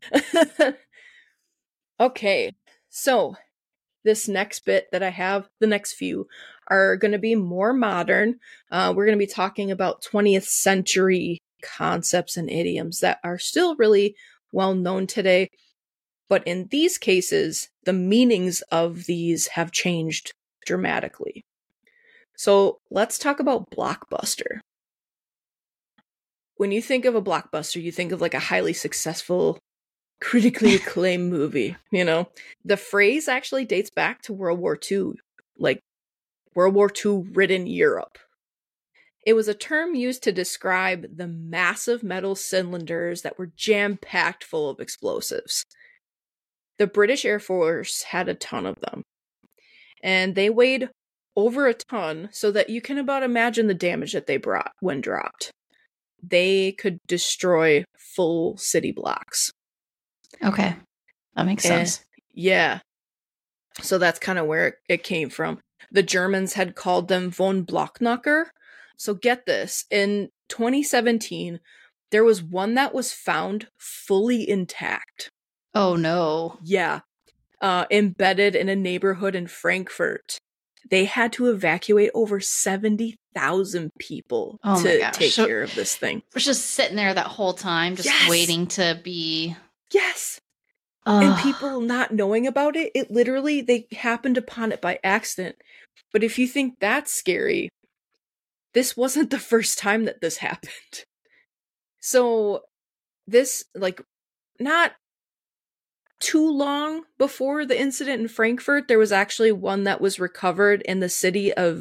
Okay, so this next bit that I have, the next few, are going to be more modern. Uh, we're going to be talking about twentieth century concepts and idioms that are still really well known today. But in these cases, the meanings of these have changed dramatically. So let's talk about blockbuster. When you think of a blockbuster, you think of like a highly successful, critically acclaimed movie, you know? The phrase actually dates back to World War Two, like World War Two-ridden Europe. It was a term used to describe the massive metal cylinders that were jam-packed full of explosives. The British Air Force had a ton of them, and they weighed over a ton, so that you can about imagine the damage that they brought when dropped. They could destroy full city blocks. Okay. That makes And, sense. yeah. So that's kind of where it, it came from. The Germans had called them von Blocknocker. So get this. In twenty seventeen, there was one that was found fully intact. Oh, no. Yeah. Uh, embedded in a neighborhood in Frankfurt. They had to evacuate over seventy thousand people Oh my to gosh. take So- care of this thing. Was just sitting there that whole time, just Yes! waiting to be. Yes. Ugh. And people not knowing about it, it literally, they happened upon it by accident. But if you think that's scary, this wasn't the first time that this happened. So this, like, not too long before the incident in Frankfurt, there was actually one that was recovered in the city of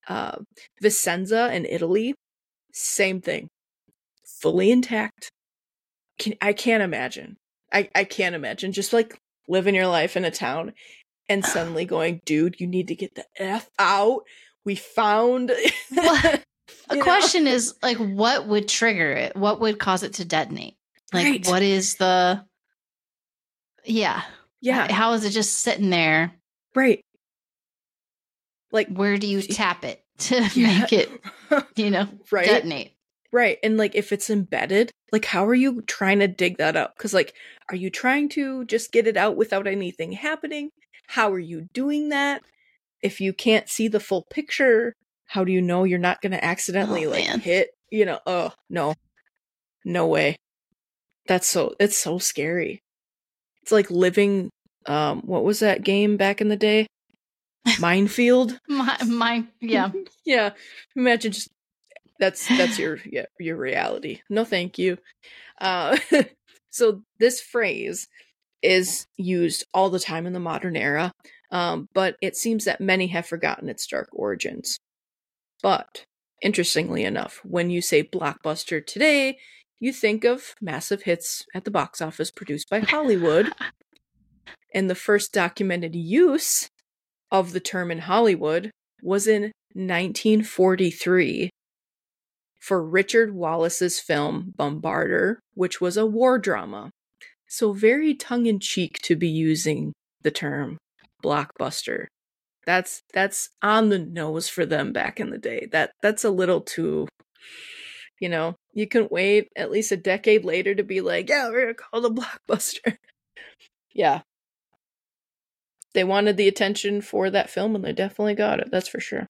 Uh, Vicenza in Italy, same thing. Fully intact. Can, I can't imagine. I, I can't imagine just like living your life in a town and suddenly going, dude, you need to get the F out. We found. What? A You question know? is like, what would trigger it? What would cause it to detonate? Like, Right. what is the? Yeah. Yeah. How is it just sitting there? Right. Like, Where do you tap it to yeah. make it, you know, Right. detonate? Right. And like, if it's embedded, like, how are you trying to dig that up? Because, like, are you trying to just get it out without anything happening? How are you doing that? If you can't see the full picture, how do you know you're not going to accidentally, Oh, like, man. hit, you know, oh, no. No way. That's so, it's so scary. It's like living, um, what was that game back in the day? Minefield? My, my, yeah. Yeah. Imagine just, that's, that's your, yeah, your reality. No, thank you. Uh, so this phrase is used all the time in the modern era, um, but it seems that many have forgotten its dark origins. But, interestingly enough, when you say blockbuster today, you think of massive hits at the box office produced by Hollywood. And the first documented use of the term in Hollywood was in nineteen forty-three for Richard Wallace's film Bombarder, which was a war drama. So very tongue-in-cheek to be using the term blockbuster. That's that's on the nose for them back in the day. That that's a little too, you know, you couldn't wait at least a decade later to be like, yeah, we're gonna call it a blockbuster. Yeah. They wanted the attention for that film and they definitely got it, that's for sure.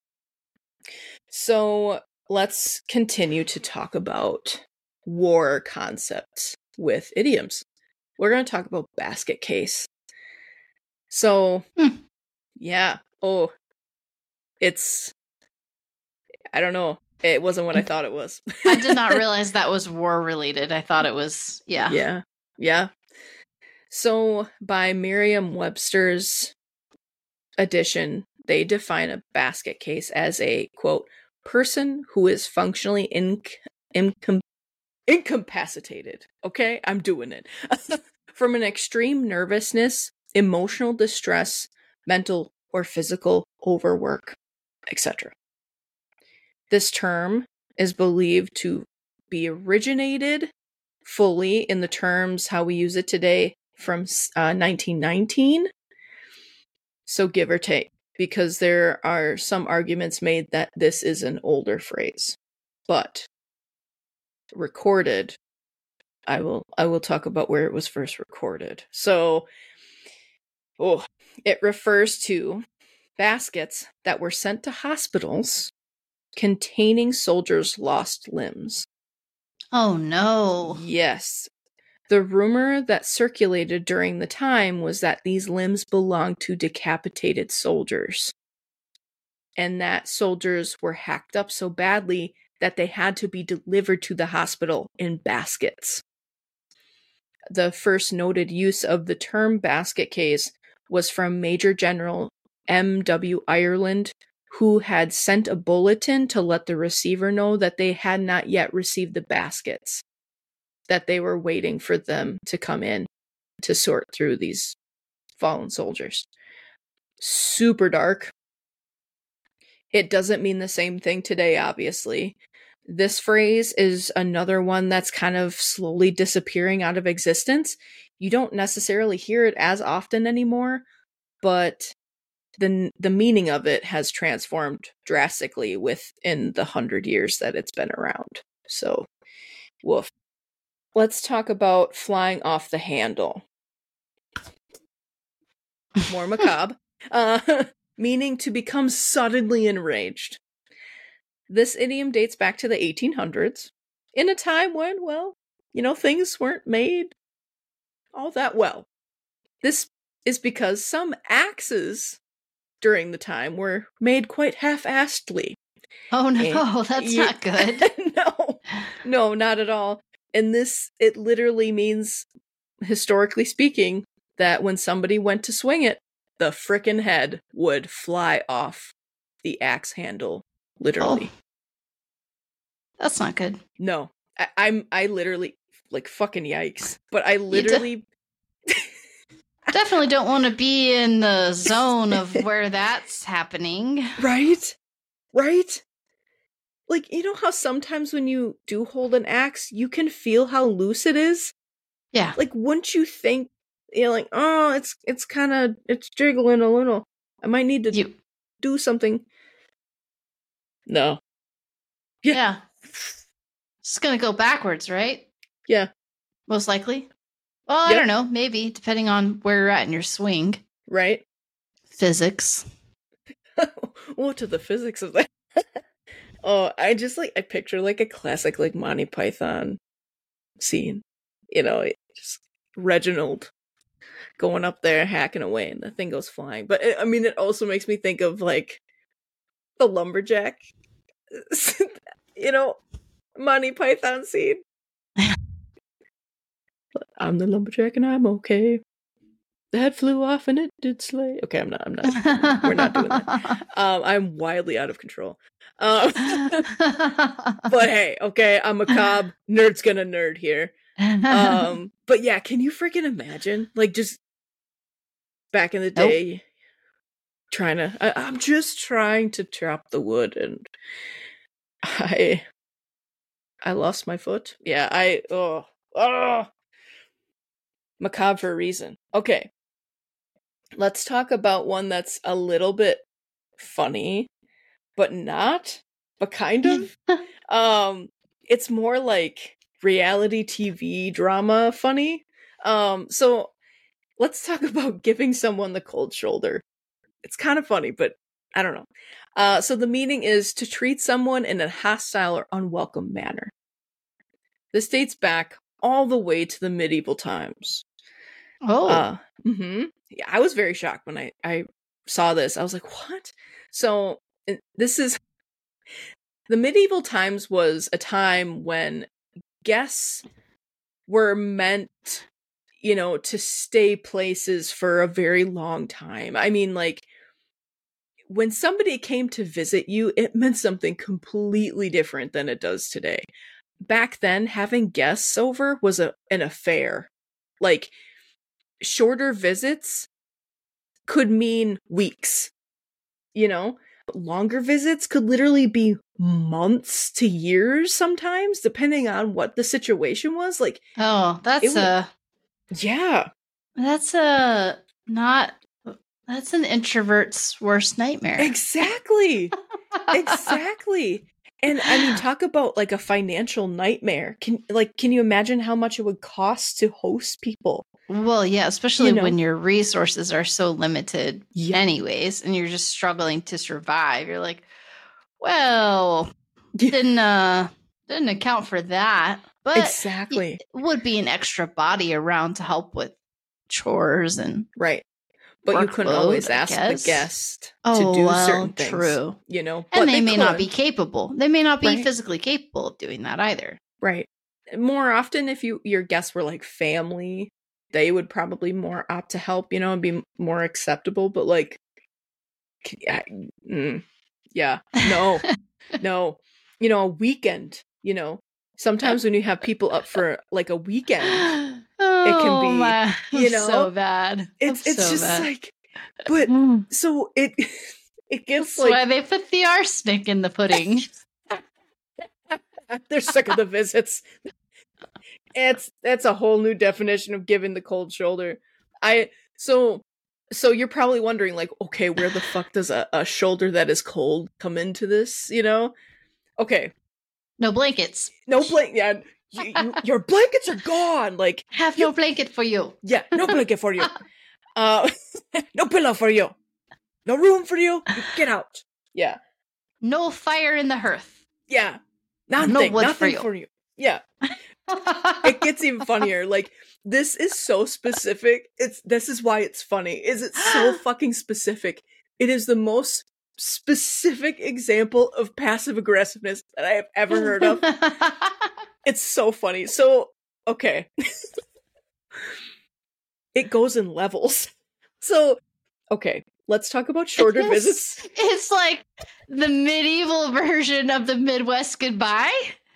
So let's continue to talk about war concepts with idioms. We're going to talk about basket case. So, Hmm. yeah. Oh, it's, I don't know. It wasn't what I thought it was. I did not realize that was war related. I thought it was, yeah. Yeah. Yeah. So, by Merriam-Webster's edition, they define a basket case as a, quote, person who is functionally inc- incom- incapacitated. Okay? I'm doing it. From an extreme nervousness, emotional distress, mental or physical overwork, et cetera. This term is believed to be originated fully in the terms how we use it today from uh, nineteen nineteen. So give or take, because there are some arguments made that this is an older phrase. But recorded, I will I will talk about where it was first recorded. So, oh, it refers to baskets that were sent to hospitals containing soldiers' lost limbs. Oh, no. Yes. The rumor that circulated during the time was that these limbs belonged to decapitated soldiers, and that soldiers were hacked up so badly that they had to be delivered to the hospital in baskets. The first noted use of the term basket case was from Major General M W Ireland, who had sent a bulletin to let the receiver know that they had not yet received the baskets, that they were waiting for them to come in to sort through these fallen soldiers. Super dark. It doesn't mean the same thing today, obviously. This phrase is another one that's kind of slowly disappearing out of existence. You don't necessarily hear it as often anymore, but the the meaning of it has transformed drastically within the hundred years that it's been around. So, woof. Let's talk about flying off the handle. More macabre. Uh, meaning to become suddenly enraged. This idiom dates back to the eighteen hundreds, in a time when, well, you know, things weren't made all that well. This is because some axes during the time were made quite half-assedly. Oh, no. And- That's yeah. not good. No, no, not at all. And this, it literally means, historically speaking, that when somebody went to swing it, the frickin' head would fly off. the axe handle, literally. Oh, that's not good. No, I, I'm I literally like fucking yikes. But I literally de- definitely don't want to be in the zone of where that's happening. Right? Right? Like, you know how sometimes when you do hold an axe, you can feel how loose it is? Yeah. Like, wouldn't you think, you're like, oh, it's it's kind of, it's jiggling a little. I might need to You. do something. No. Yeah. Yeah. It's going to go backwards, right? Yeah. Most likely. Well, I Yep. don't know. Maybe, depending on where you're at in your swing. Right? Physics. What to the physics of that? Oh, I just like, I picture like a classic like Monty Python scene. You know, it just Reginald going up there hacking away and the thing goes flying. But it, I mean, it also makes me think of like the lumberjack, you know, Monty Python scene. I'm the lumberjack and I'm okay. The head flew off and it did slay. Okay, I'm not, I'm not, we're not doing that. Um, I'm wildly out of control. Um, but hey, okay, I'm a cob. Nerd's gonna nerd here. Um, but yeah, can you freaking imagine? Like, just back in the Nope. day, trying to, I, I'm just trying to chop the wood and I, I lost my foot. Yeah, I, oh, oh, macabre for a reason. Okay. Let's talk about one that's a little bit funny, but not, but kind of. um, it's more like reality T V drama funny. Um, so let's talk about giving someone the cold shoulder. It's kind of funny, but I don't know. Uh, so the meaning is to treat someone in a hostile or unwelcome manner. This dates back all the way to the medieval times. Oh. Uh, mm-hmm. Yeah, I was very shocked when I, I saw this. I was like, what? So this is, the medieval times was a time when guests were meant, you know, to stay places for a very long time. I mean, like, when somebody came to visit you, it meant something completely different than it does today. Back then, having guests over was a, an affair. Like, shorter visits could mean weeks, you know? Longer visits could literally be months to years sometimes, depending on what the situation was. Like, Oh, that's would, a... Yeah. That's a... Not... That's an introvert's worst nightmare. Exactly. Exactly. And I mean, talk about like a financial nightmare. Can like can you imagine how much it would cost to host people? Well, yeah, especially You know? when your resources are so limited Yeah. anyways, and you're just struggling to survive. You're like, well, didn't uh didn't account for that. But Exactly. it would be an extra body around to help with chores and Right. But you couldn't workload, always I ask guess. the guest Oh, to do well, certain things. true. You know, And but they, may not could. be capable. They may not be Right. physically capable of doing that either. Right. More often, if you your guests were like family, they would probably more opt to help, you know, and be more acceptable. But like, yeah, mm, yeah, no, no, you know, a weekend, you know, sometimes when you have people up for like a weekend, Oh, it can be, my, you know, so bad. it's I'm it's so just bad. like, but so it it gets That's like why they put the arsenic in the pudding. they're sick of the visits. It's that's a whole new definition of giving the cold shoulder. I so so you're probably wondering like, okay, where the fuck does a, a shoulder that is cold come into this? You know? Okay, No blankets. no blanket. Yeah, you, you, your blankets are gone. Like, Have You- no blanket for you. yeah, no blanket for you. Uh, no pillow for you. No room for you. You get out. Yeah, No fire in the hearth. yeah. Nothing. No wood nothing for you. for you. Yeah. It gets even funnier. Like, this is so specific. It's this is why it's funny. Is it so fucking specific? It is the most specific example of passive aggressiveness that I have ever heard of. It's so funny. So, okay. It goes in levels. So, okay. let's talk about shorter it's, visits. It's like the medieval version of the Midwest goodbye.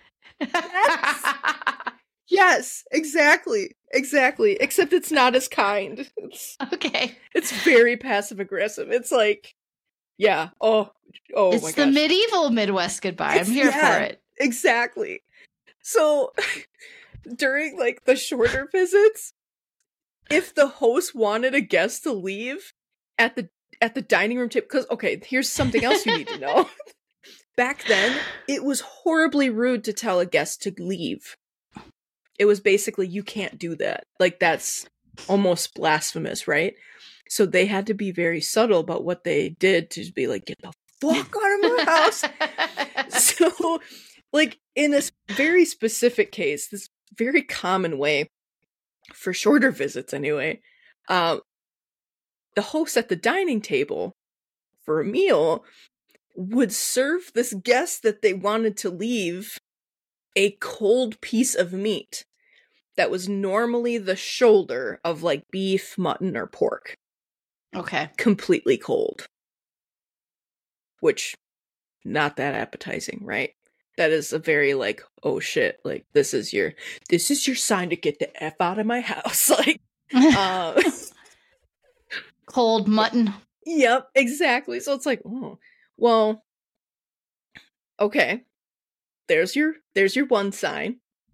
Yes, yes, exactly. Exactly. Except it's not as kind. It's, okay. It's very passive aggressive. It's like, yeah. Oh, oh it's my gosh. the medieval Midwest goodbye. It's, I'm here yeah, for it. Exactly. So during like the shorter visits, if the host wanted a guest to leave at the at the dining room table, because okay, here's something else you need to know. Back then, it was horribly rude to tell a guest to leave. It was basically, you can't do that. Like, that's almost blasphemous, right? So they had to be very subtle about what they did to be like, get the fuck out of my house. So, like, in this very specific case, this very common way, for shorter visits anyway, uh, the host at the dining table for a meal would serve this guest that they wanted to leave a cold piece of meat that was normally the shoulder of like beef, mutton, or pork. Okay. Completely cold. Which, not that appetizing, right? That is a very like, oh shit, like this is your, this is your sign to get the F out of my house. Like, uh, cold mutton. Yep, exactly. So it's like, oh, well, okay. There's your, there's your one sign.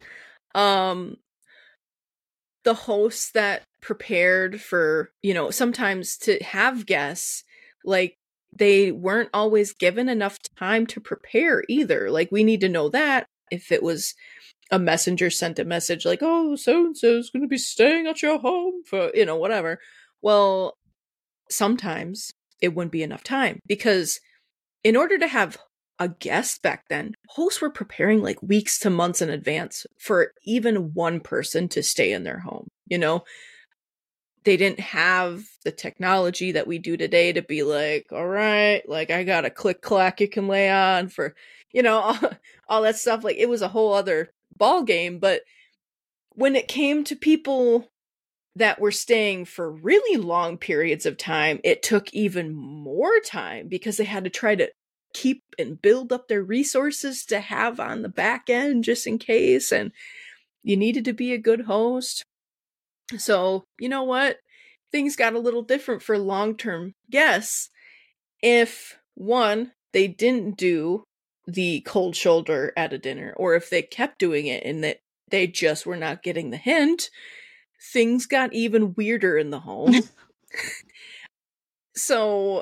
Um, the hosts that prepared for, you know, sometimes to have guests, like, they weren't always given enough time to prepare either. Like, we need to know that if it was a messenger sent a message like, oh, so-and-so's going to be staying at your home for, you know, whatever. Well, sometimes it wouldn't be enough time, because in order to have a guest back then, hosts were preparing like weeks to months in advance for even one person to stay in their home. You know, they didn't have the technology that we do today to be like, all right, like I got a click clack you can lay on for, you know, all, all that stuff. Like, it was a whole other ball game. But when it came to people that were staying for really long periods of time, it took even more time, because they had to try to keep and build up their resources to have on the back end just in case. And you needed to be a good host. So, you know what? Things got a little different for long-term guests. If, one, they didn't do the cold shoulder at a dinner, or if they kept doing it and that they just were not getting the hint, things got even weirder in the home. So,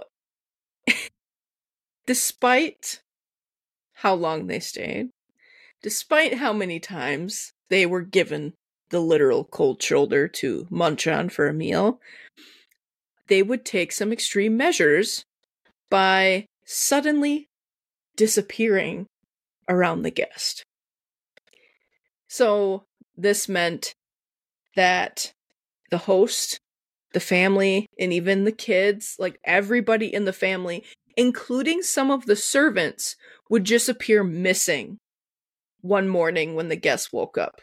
despite how long they stayed, despite how many times they were given the literal cold shoulder to munch on for a meal, they would take some extreme measures by suddenly disappearing around the guest. So this meant that the host, the family, and even the kids, like everybody in the family, including some of the servants, would just appear missing one morning when the guests woke up.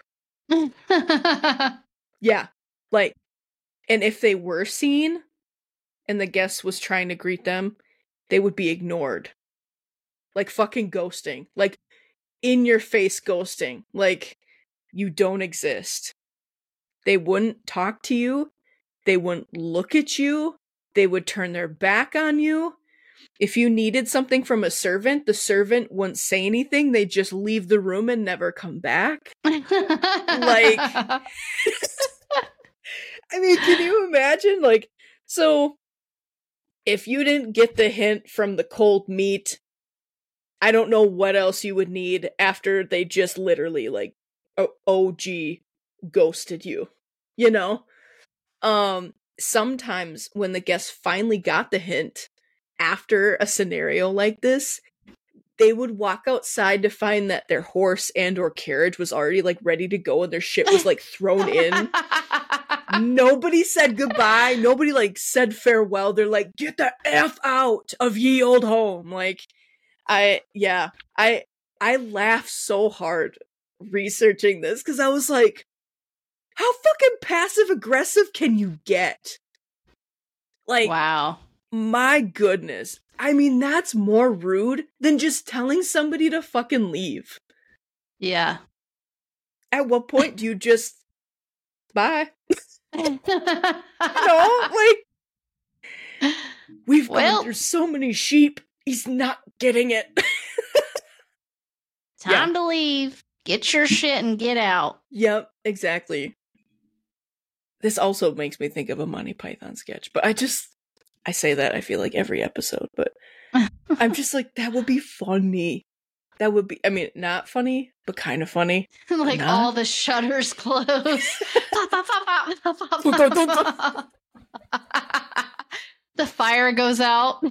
Yeah, like, and if they were seen and the guest was trying to greet them, they would be ignored. Like fucking ghosting. Like, in your face ghosting. Like, you don't exist. They wouldn't talk to you. They wouldn't look at you. They would turn their back on you. If you needed something from a servant, the servant wouldn't say anything. They'd just leave the room and never come back. Like, I mean, can you imagine? Like, so if you didn't get the hint from the cold meat, I don't know what else you would need after they just literally, like, O G ghosted you, you know? Um, sometimes when the guests finally got the hint after a scenario like this, they would walk outside to find that their horse and or carriage was already like ready to go and their shit was like thrown in. Nobody said goodbye. Nobody like said farewell. They're like, get the F out of ye old home. Like, I, yeah, I, I laughed so hard researching this, because I was like, how fucking passive aggressive can you get? Like, wow. My goodness. I mean, that's more rude than just telling somebody to fucking leave. Yeah. At what point do you just bye? You know, like we've Well, gone through so many sheep. He's not getting it. time Yeah. to leave. Get your shit and get out. Yep, exactly. This also makes me think of a Monty Python sketch, but I just I say that I feel like every episode, but I'm just like, that would be funny. That would be, I mean, not funny, but kind of funny. Like Not? all the shutters close. The fire goes out.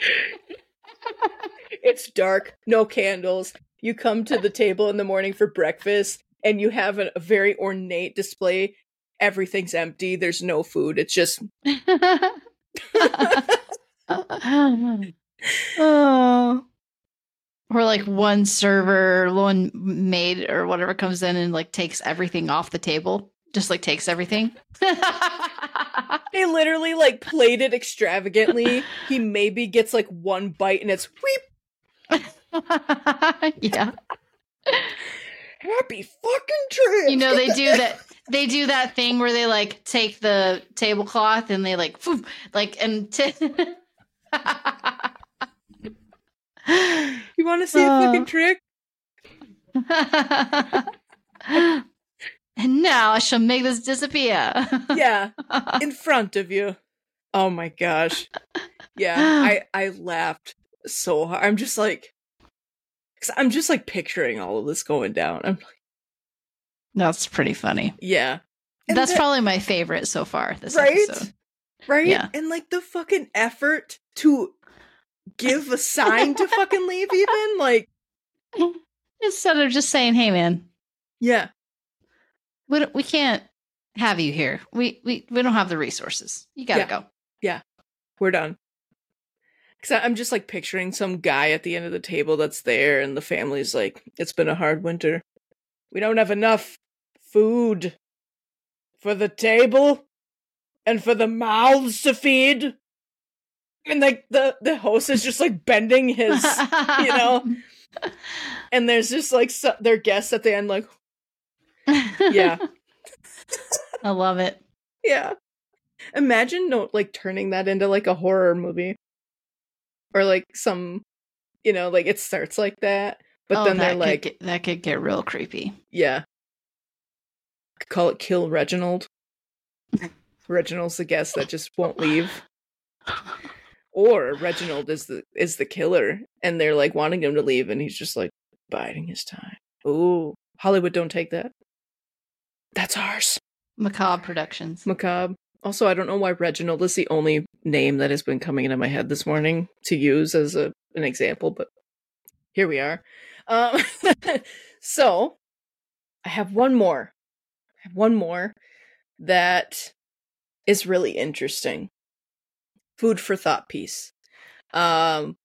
It's dark, no candles. You come to the table in the morning for breakfast, and you have a, a very ornate display. Everything's empty. There's no food. It's just. Oh. Or like one server, one maid or whatever comes in and like takes everything off the table. Just like takes everything. They literally like played it extravagantly. He maybe gets like one bite and it's weep. Yeah. Happy fucking trip. You know, they do that. They do that thing where they like take the tablecloth and they like, poof, like, and t- You want to see a fucking trick? And now I shall make this disappear. Yeah, in front of you. Oh my gosh. Yeah, I I laughed so hard. I'm just like, cause I'm just like picturing all of this going down. I'm like, That's pretty funny. yeah. And That's the- probably my favorite so far this right, episode. right, Yeah. and like the fucking effort to give a sign to fucking leave, even like, Instead of just saying, "Hey, man, yeah, we don't, we can't have you here. We we we don't have the resources. You gotta Yeah. go." we're done. Because I'm just like picturing some guy at the end of the table that's there, and the family's like, it's been a hard winter. We don't have enough food for the table and for the mouths to feed. And like the, the host is just like bending his, you know, and there's just like so, their guests at the end, like, yeah, I love it. yeah. Imagine no, like turning that into like a horror movie, or like some, you know, like it starts like that, but Oh, then that they're could like, get, that could get real creepy. yeah, could call it Kill Reginald. Reginald's the guest that just won't leave, or Reginald is the is the killer, and they're like wanting him to leave, and he's just like biding his time. Ooh, Hollywood, don't take that. That's ours. Macabre Productions. Macabre. Also, I don't know why Reginald is the only name that has been coming into my head this morning to use as a an example, but here we are. Um, so, I have one more. I have one more that is really interesting. Food for thought piece. Um,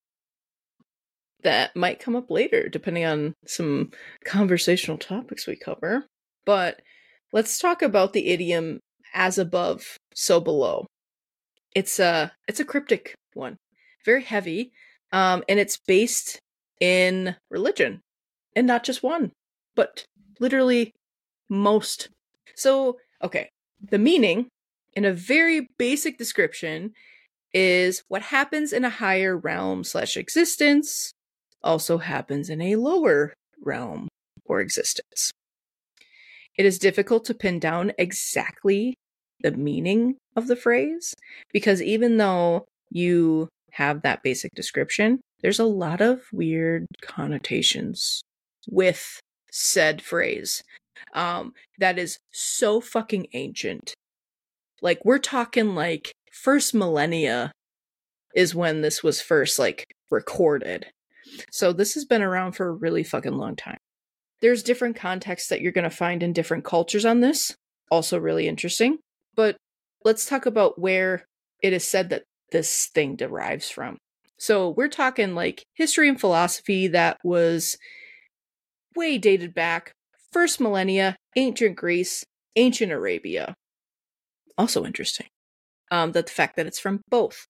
that might come up later, depending on some conversational topics we cover. But let's talk about the idiom "as above, so below." It's a it's a cryptic one, very heavy, um, and it's based in religion, and not just one, but literally most. So, okay, the meaning, in a very basic description, is what happens in a higher realm slash existence also happens in a lower realm or existence. It is difficult to pin down exactly the meaning of the phrase, because even though you have that basic description, there's a lot of weird connotations with said phrase um, that is so fucking ancient. Like, we're talking like first millennia is when this was first like recorded. So this has been around for a really fucking long time. There's different contexts that you're going to find in different cultures on this. Also really interesting. But let's talk about where it is said that this thing derives from. So we're talking like history and philosophy that was way dated back. First millennia, ancient Greece, ancient Arabia. Also interesting. Um, that the fact that it's from both.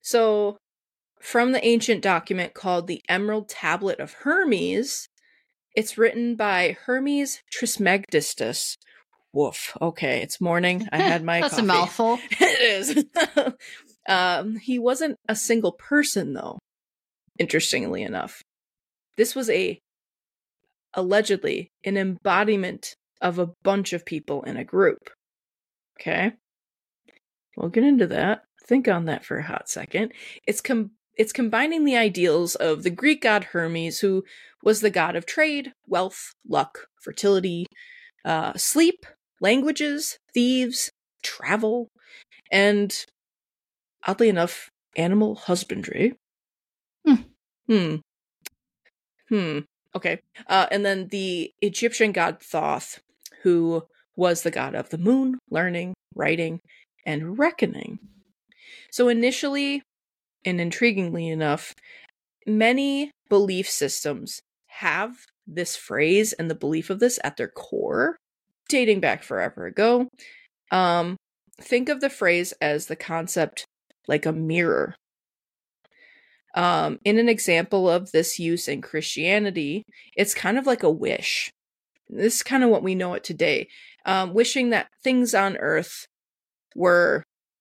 So, from the ancient document called the Emerald Tablet of Hermes, it's written by Hermes Trismegistus. Woof. Okay, it's morning. I had my That's coffee. a mouthful. It is. um, he wasn't a single person, though, interestingly enough. This was a, allegedly, an embodiment of a bunch of people in a group. Okay? We'll get into that. Think on that for a hot second. It's com- it's combining the ideals of the Greek god Hermes, who was the god of trade, wealth, luck, fertility, uh, sleep, languages, thieves, travel, and, oddly enough, animal husbandry. Hmm. Hmm. Hmm. Okay. Uh, and then the Egyptian god Thoth, who was the god of the moon, learning, writing, and reckoning. So initially, and intriguingly enough, many belief systems have this phrase and the belief of this at their core, dating back forever ago. Um, think of the phrase as the concept like a mirror. Um, in an example of this use in Christianity, it's kind of like a wish. This is kind of what we know it today. Um, wishing that things on earth were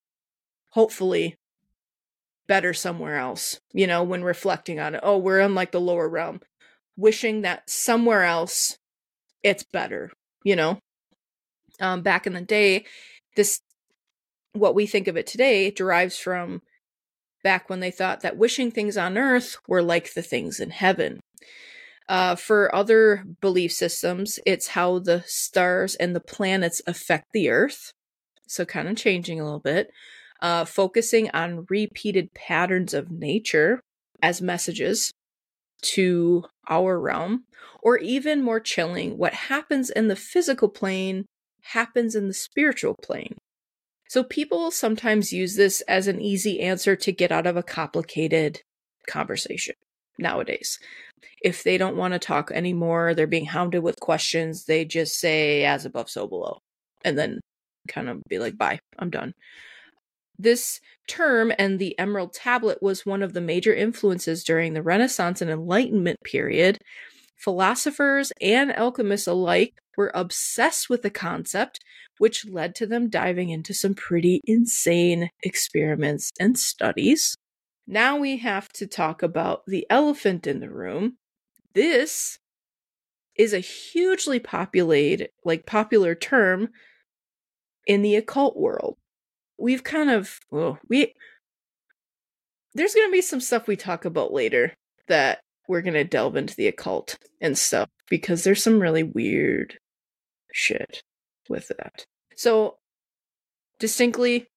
hopefully better somewhere else, you know, when reflecting on it. Oh, we're in like the lower realm. Wishing that somewhere else it's better, you know? Um, back in the day, this, what we think of it today, derives from back when they thought that wishing things on earth were like the things in heaven. Uh, for other belief systems, it's how the stars and the planets affect the earth. So kind of changing a little bit. Uh, focusing on repeated patterns of nature as messages to our realm. Or even more chilling, what happens in the physical plane happens in the spiritual plane. So people sometimes use this as an easy answer to get out of a complicated conversation nowadays. If they don't want to talk anymore, they're being hounded with questions, they just say as above, so below. And then kind of be like, bye, I'm done. This term and the Emerald Tablet was one of the major influences during the Renaissance and Enlightenment period. Philosophers and alchemists alike were obsessed with the concept, which led to them diving into some pretty insane experiments and studies. Now we have to talk about the elephant in the room. This is a hugely populated, like popular term in the occult world. We've kind of, well, we, there's going to be some stuff we talk about later that we're going to delve into the occult and stuff, because there's some really weird shit with that. So, distinctly,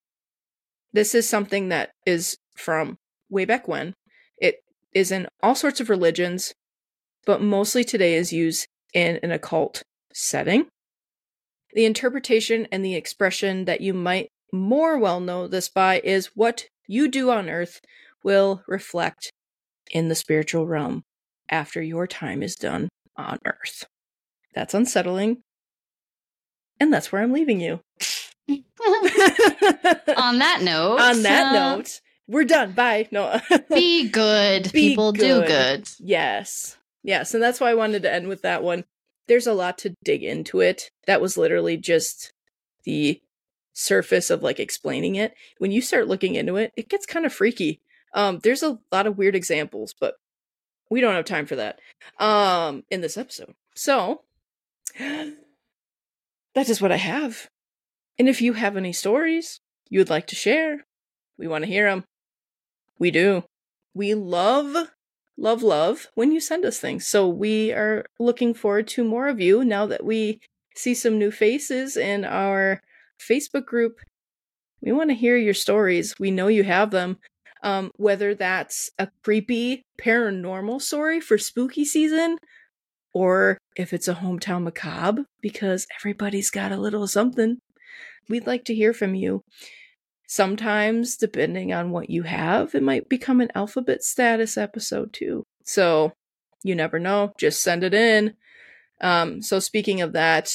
this is something that is from way back when. It is in all sorts of religions, but mostly today is used in an occult setting. The interpretation and the expression that you might more well know this by is what you do on earth will reflect in the spiritual realm after your time is done on earth. That's unsettling. And that's where I'm leaving you. On that note. On that uh, note, we're done. Bye. No. Be good. Be People good. do good. Yes. Yes. And that's why I wanted to end with that one. There's a lot to dig into it. That was literally just the surface of like explaining it. When you start looking into it, it gets kind of freaky. Um, there's a lot of weird examples, but we don't have time for that um, in this episode. So, that is what I have. And if you have any stories you would like to share, we want to hear them. We do. We love, love, love when you send us things. So we are looking forward to more of you now that we see some new faces in our Facebook group. We want to hear your stories. We know you have them. Um, whether that's a creepy paranormal story for spooky season, or if it's a hometown macabre, because everybody's got a little something. We'd like to hear from you. Sometimes, depending on what you have, it might become an alphabet status episode too. So, you never know. Just send it in. Um, so speaking of that,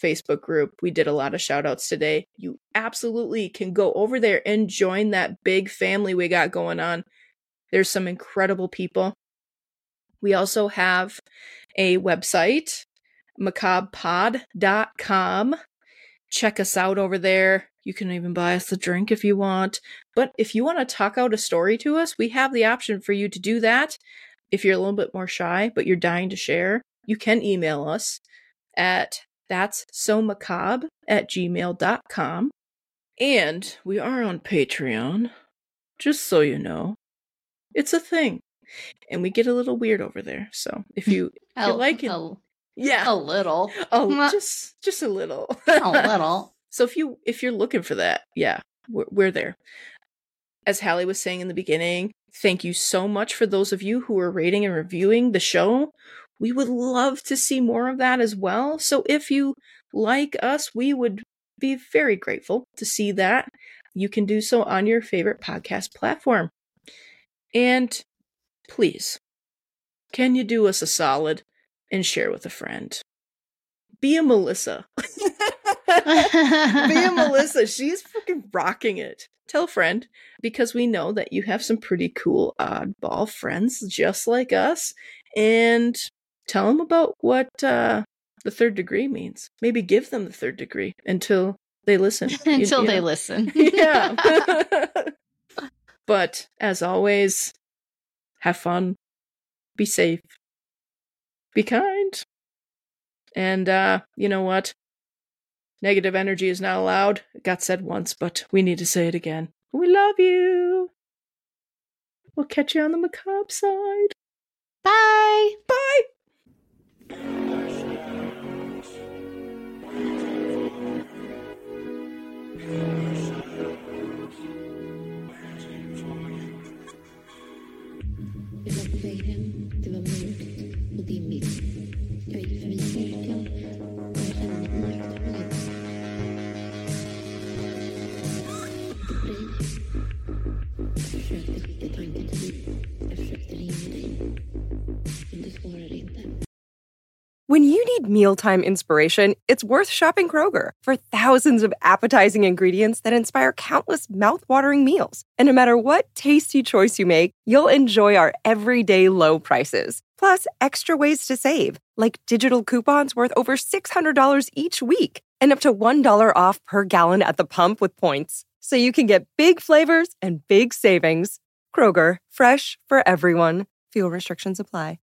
Facebook group. We did a lot of shout outs today. You absolutely can go over there and join that big family we got going on. There's some incredible people. We also have a website, macabre pod dot com. Check us out over there. You can even buy us a drink if you want. But if you want to talk out a story to us, we have the option for you to do that. If you're a little bit more shy, but you're dying to share, you can email us at that's so macabre at gmail dot com. And we are on Patreon, just so you know. It's a thing. And we get a little weird over there. So if you if you like it, a, yeah, a little. Oh, just just a little. A little. So if you if you're looking for that, yeah, we're, we're there. As Hallie was saying in the beginning, thank you so much for those of you who are rating and reviewing the show. We would love to see more of that as well. So if you like us, we would be very grateful to see that. You can do so on your favorite podcast platform. And please, can you do us a solid and share with a friend? Be a Melissa. Be a Melissa. She's freaking rocking it. Tell a friend, because we know that you have some pretty cool oddball friends just like us. And tell them about what uh, the third degree means. Maybe give them the third degree until they listen. Until you, they know. listen. Yeah. But as always, have fun. Be safe. Be kind. And uh, you know what? Negative energy is not allowed. It got said once, but we need to say it again. We love you. We'll catch you on the macabre side. Bye. Bye. When you need mealtime inspiration, it's worth shopping Kroger for thousands of appetizing ingredients that inspire countless mouthwatering meals. And no matter what tasty choice you make, you'll enjoy our everyday low prices. Plus, extra ways to save, like digital coupons worth over six hundred dollars each week and up to one dollar off per gallon at the pump with points. So you can get big flavors and big savings. Kroger, fresh for everyone. Fuel restrictions apply.